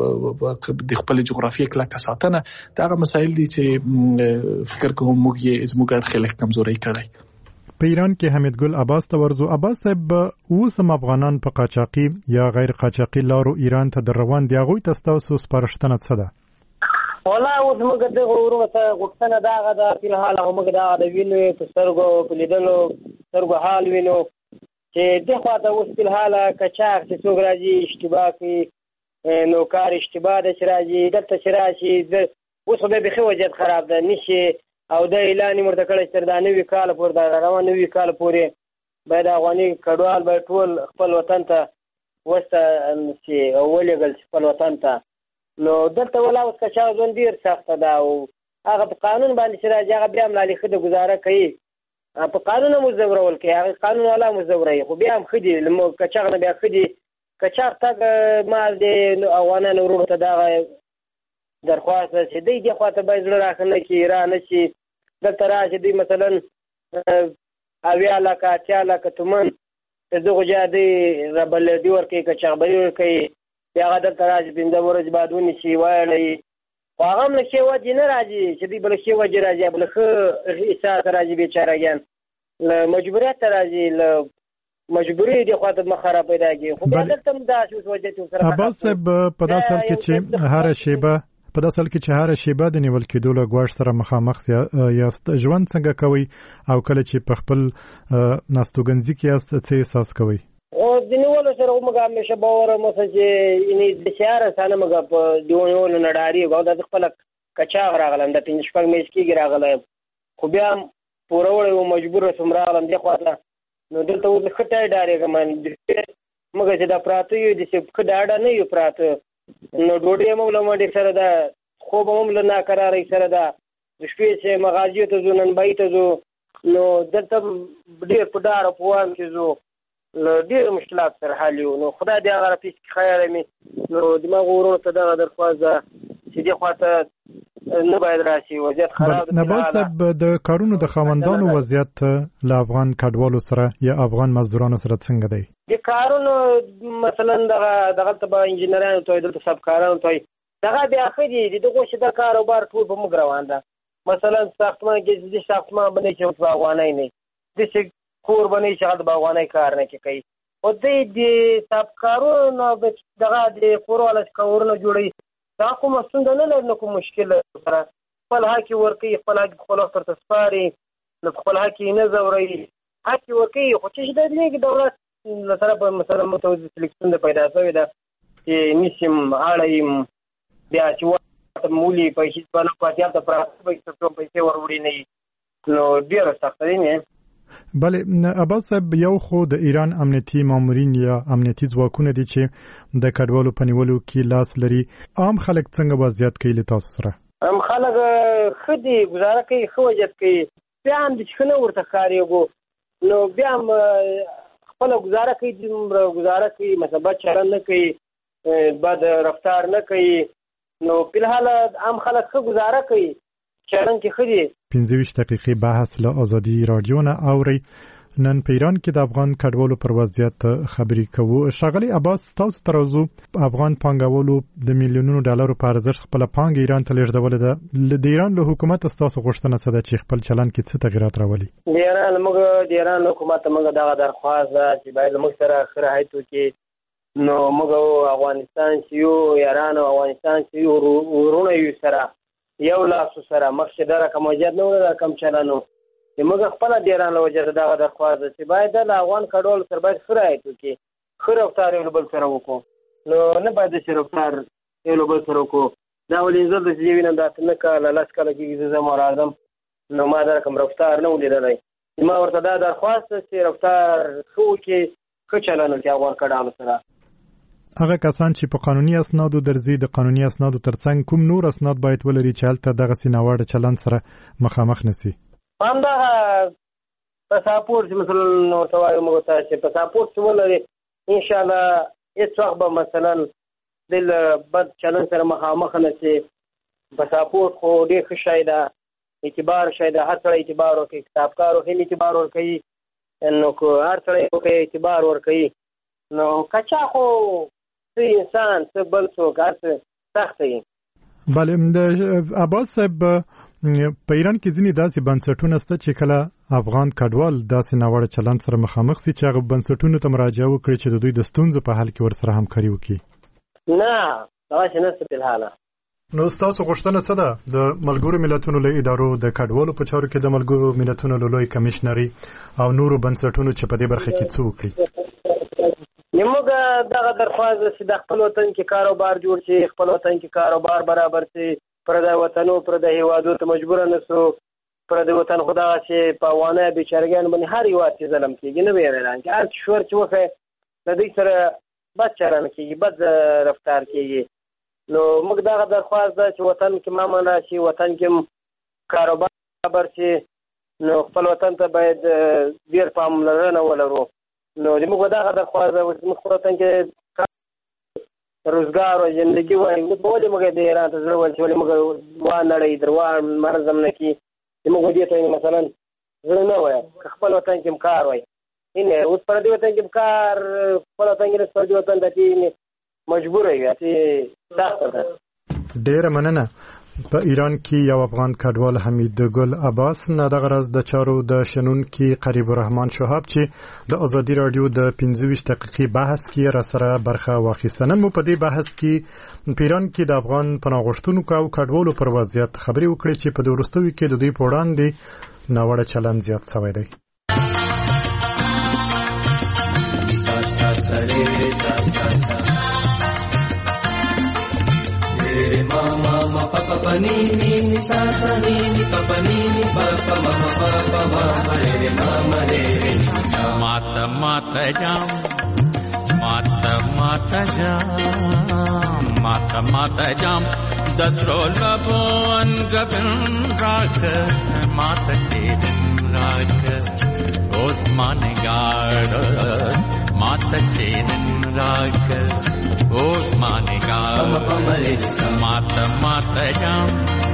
د خپل جغرافیه کلکه ساتنه دا مسایل دي چې فکر کوم موږ یې زموږ خلک کمزوري کړی په ایران کې حمید ګل عباس تورزو عباس صاحب اوسم افغانان په قاچاقي یا غیر قاچاقي لارو ایران ته در روان دي هغوی ته ستاسو سپارښتنه څه ده؟ والله اوس موږ د ورو ته غوښتنه داغه د فلحال موږ د وینو په سترګو په لیدلو سترګو حال وینو چې د خواته اوس فلحال کچاق چې څوک راځي اشتباه کوي نو کار اشتباه د راځي دلته چې راشي اوس به بخي وضعیت خراب ده نشي او د اعلان مرته کړی تر دا 90 کال پورې دا روان 90 کال پورې باید افغاني کډوال باید ټول خپل وطن ته وسته چې ولېږل شي خپل وطن ته. نو دلته ولا اوس کچا ژوند ډېر سخته ده او هغه په قانون باندې چې راځي هغه بیا هم لا لیکه د ګزاره کوي په قانون هم زورول کوي هغه قانون والا هم زوروي خو بیا هم ښه دي کچاغ نه بیا ښه دي کچاغ تګ مال د افغانانو وروڼو ته دغه درخواست ده چې دوی دې خوا ته باید زړه راښه نه کړي را نه شي دلته راشي دوی مثلا 80 لکه 80 لکه تومن د دغو جا دوی رابلدي ورکوي کچاغبري ورکوي بیا هغه دلته راشي 15 ورځې بعد ونیسي وایړوي خو هغه هم له ښې وجې نه راځي چې دوی به له ښې وجې راځي به له ښه احساسه راځي بېچارهګیان له مجبوریته راځي له مجبوري دې خوا ته مخه را پیدا کړي خو بیا دلته هم داسې اوس وجه چې ورسره عباس صاحب په داسې حال کې چې هره شیبه د نیول کېدو له ګواښ سره مخامخ یاست ژوند څنګه کوئ او کله چې په خپل ناستوګنځي کې یاست څه احساس کوئ؟ د نیولو سره موږ همیشه باور مثلا چې د شهر سره موږ په دیونیولو نه ډارېږو دا خپل کچاغ راغلم د 5 شپږ میاشتې کېږي راغلی خو بیا هم پوره وړی و مجبوره سوم راغلم دې خوا ته نو دلته اوس ښه ټای ډارېږم موږ چې دا پراته یو داسې ښه ډاډه نه یو پراته نو ډوډۍ هم له منډې سره ده خوب هم له ناقرارۍ سره ده د شپې چې مغازیو ته ځو ننبایي ته ځو نو دلته ډېر په ډار او په وام کې ځو له ډېرو مشکلات سره حل یو نو خدای دې هغه رفیس کې خیر مې نو دماغ ورونو ته دغه درخواست ده چې دې خوا ته نه باید راشي وضعیت خراب دی. نبال صاحب د کارونو د خاوندانو وضعیت له افغان کډوالو سره یا افغان مزدورانو سره څنګه دی؟ د کارونو مثلا دغه ته به انجینرانو ته دلته سبکارانو ته دغه بیا ښه دي دغه چې د کاروبار ټول په موږ روان ده مثلا ساختمان کې د ساختمان باندې چې په افغانۍ نه داسې کور باندې چې هغه د افغانۍ کار نه کوي او دوی د سبکارونو دغه د کور والا کورونه جوړوي دا کومه ستونزه نه لري نو کوم مشکل سره خپل حق ورکوي خپل حق خپل وخت ته سپاري نو خپل حق نه زوري حق ورکوي خو چې د دې دولت سره په مثلا متوازی سلیکشن د پیدا شوی ده چې نسیم اړایم بیا چې وخت مولي پیسې باندې پاتیا ته پیسې وروړي نه نو ډیر سخت دی نه بله عباس صاحب یو خو د ایران امنیتي مامورین یا امنیتي ځواکونه دي چې د کډوالو په نیولو کې لاس لري عام خلک څنګه وضعیت کوي له تاسو سره؟ عام خلک ښه دي ګزاره کوي ښه وضعیت کوي بیا هم د ښه نه ورته ښکارېږو نو بیا هم خپله ګزاره کوي مثلا بد چلند نه کوي بد رفتار نه کوي نو فلحال عام خلک ښه ګزاره کوي چلند کې ښه دي. 15 دقیقې بحث له ازادي رادیو نه اوري نن په ایران کې د افغان کډوالو پر وضعیت خبرې کوو. ښاغلی عباس تاسو ترازو افغان پانګوالو د میلیونونو ډالرو په ارزښت خپل پانګه ایران ته لیږدولې ده د ایران له حکومت تاسو غوښتنه څه ده چې خپل چلند کې څه تغیرات راولي؟ د ایران حکومت موږ دغه درخواست ده چې باید موږ سره خراحت وکړي نو موږ افغانستان چې یو ایران او افغانستان چې یو ورونه یو سره یو لاسو سره مخکې دا رقم وجد نه و دا رقم چلانو چې موږ خپل د ایران له وجه دغه درخواست چې باید د افغان کډوالو سره باید ښه رعایت وکړي ښه رفتار یو له بل سره وکړو نو نه باید داسې رفتار یو له بل سره وکړو دا ولې زه داسې وینم دا نه کاله 10 کاله کېږي زه ځم راځم نو ما دا رقم رفتار نه و لیدلی ما ورته دا درخواست چې رفتار ښه وکړي ښه چلند وکړي افغان کډوالو سره. هغه کسان چې په قانوني اسنادو درځي د قانوني اسنادو ترڅنګ کوم نور اسناد باید ولري چې هلته دغه سیناوړ چلند سره مخامخ نشي؟ همدغه پاسپورت مثلا ورته وایو موږ ته چې پاسپورت ولري ان شاء الله هیڅ وخت به مثلا د بد چلند سره مخامخ نشي. پاسپورت خو ډېر ښه شی ده اعتبار شی ده هر سړی اعتبار ورکوي کتابکارو هم اعتبار ورکوي نو هر سړی اعتبار ورکوي نو کچا خو انسان څه بل څوک هرڅه سخت دی. بله عباس صاحب په ایران کې ځینې داسې بنسټونه شته چې کله افغان کډوال داسې ناوړه چلند سره مخامخ سي چې هغه بنسټونو ته مراجعه وکړي چې د دوی د ستونزو په حل کې ورسره همکاري وکړي؟ نه دغسې نشته فلحاله. نو ستاسو غوښتنه څه ده د ملګرو ملتونو له ادارو د کډوالو په چارو کې د ملګرو ملتونو له لوی کمیشنري او نورو بنسټونو چې په دې برخه کې څه وکړي؟ موږ دغه درخواست چې د خپل وطن کې کاروبار جوړ شي خپل وطن کې کاروبار برابر شي پردی وطنو پردی هیوادو ته مجبور نه سو پر د وطن خدا چې په وانه بیچارګان باندې هر یو چې ظلم کیږي نه ویران چې هر شور چې وخه د دې سره بد چلن کیږي بد رفتار کیږي نو موږ دا درخواست ده چې وطن کې مامن راشي وطن کې کاروبار خبر شي نو خپل وطن ته باید ډیر پاملرنه ولرو نو موږ دا درخواست ده چې موږ وطن کې روزګار او ژوندۍ وایي نو په دې موږ د ایران ته ضرورت چې موږ وانړې دروان مرزم نه کی موږ دې ته مثلا زړه نه وای خپل وطن کې کار وای ان اوس پر دې وطن کې کار خپل وطن کې پر دې وطن ته مجبور یې چې تاسو ده ډېر مننه په ایران کې یو افغان کډوال حمید ګل عباس نه د غرض د چارو د شنن کې قریب الرحمن شهاب چې د ازادي رادیو د 25 دقیقې بحث کې را سره برخه واخیستنه مو په دې بحث کې پیران کې د افغان پناهغښتونکو او کډوالو پر وضعیت خبرې وکړې چې په دورستوي کې د دوی په وړاندې ناوړه چلند زیات شوی دی mama papa panini sa sa ni papa nini papa mama papa mama re mama re mata mata jam mata mata jam dasrola bon gabin rak mata shedin rak osman gard mata shedin rak osman gard mata mata jam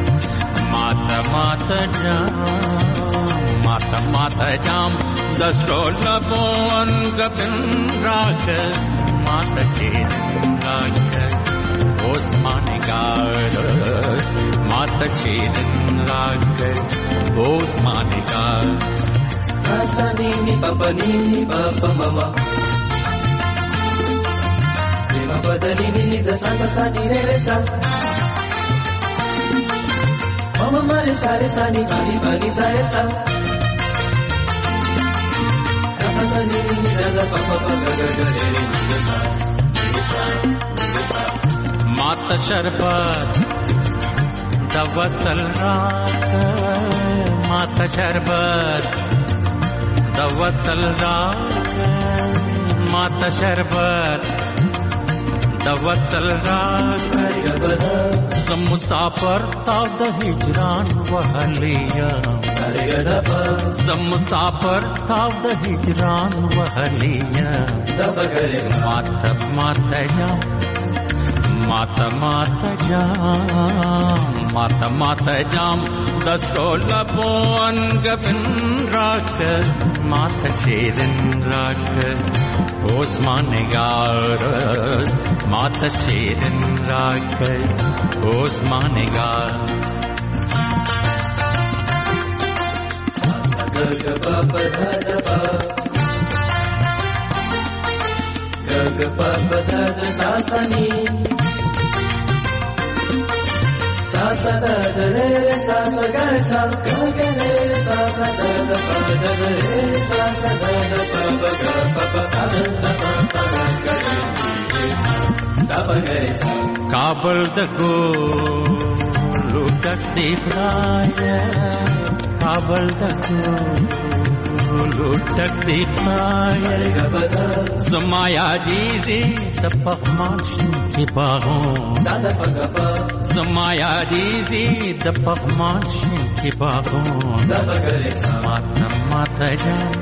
mata mata jam dasrola bon gabin rak mata shedin rak osman gard mata shedin rak osman gard sa ni papa mama papa dali ni da sa ni re sa mama mare sa ni bali sa sa sa ni da papa ga re ni sa mata sharbat da wasal raat mata sharbat da wasal raat mata sharbat da wasal raat sam musafir ta da hijran wahliya sam musafir ta da hijran wahliya mata mata jam mata mata jam dasrola bon gabin rak mata shedin rak osman gard mata shedin rak osman gard ga pa pa da pa ga pa pa da sa ni sa sa da re sa sa ga sa ga re sa sa da pa da re sa sa da pa ga pa pa da pa ga sa kabul da go lutak dikhaya kabul da go lutak dikhaya samaya ji tapahmash ki bagon sada pagapa samaya ji tapahmash ki bagon dabagare mata mata jam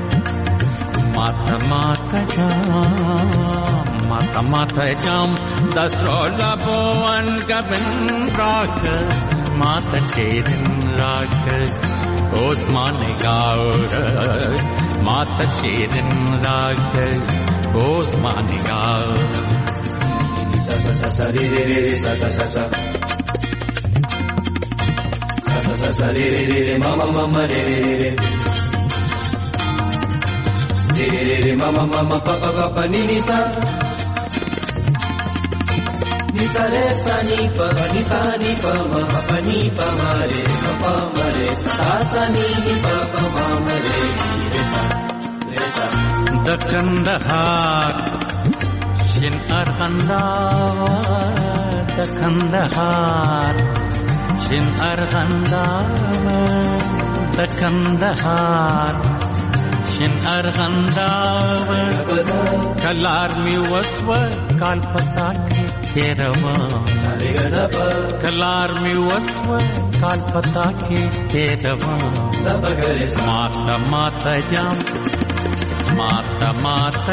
mata mata jam dasrola bon gabin rak mata shedin rak osman gard mata shedin rak osman gard sa sa sa re sa sa sa sa sa sa sa re mama re mama papa ni sa ni sa re sa ni pa ma papa ni pa ma re sa sa ni papa mama re sa da kandahar shin arghandawar da kandahar shin arghandawar کندهار شن ارغنداو کلار می وسو کال پتا کی تیروا کلار می وسو کال پتا کی تیروا ماتا ماتا جام ماتا ماتا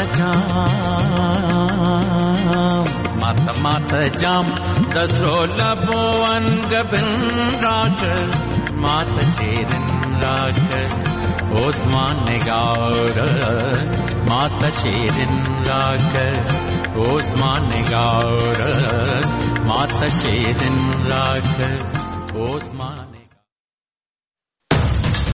جام ماتا ماتا جام دسول بوان گبن راک ماتا شیرن راک Osman Negar Mata Shirin Rak Osman Negar Mata Shirin Rak Osman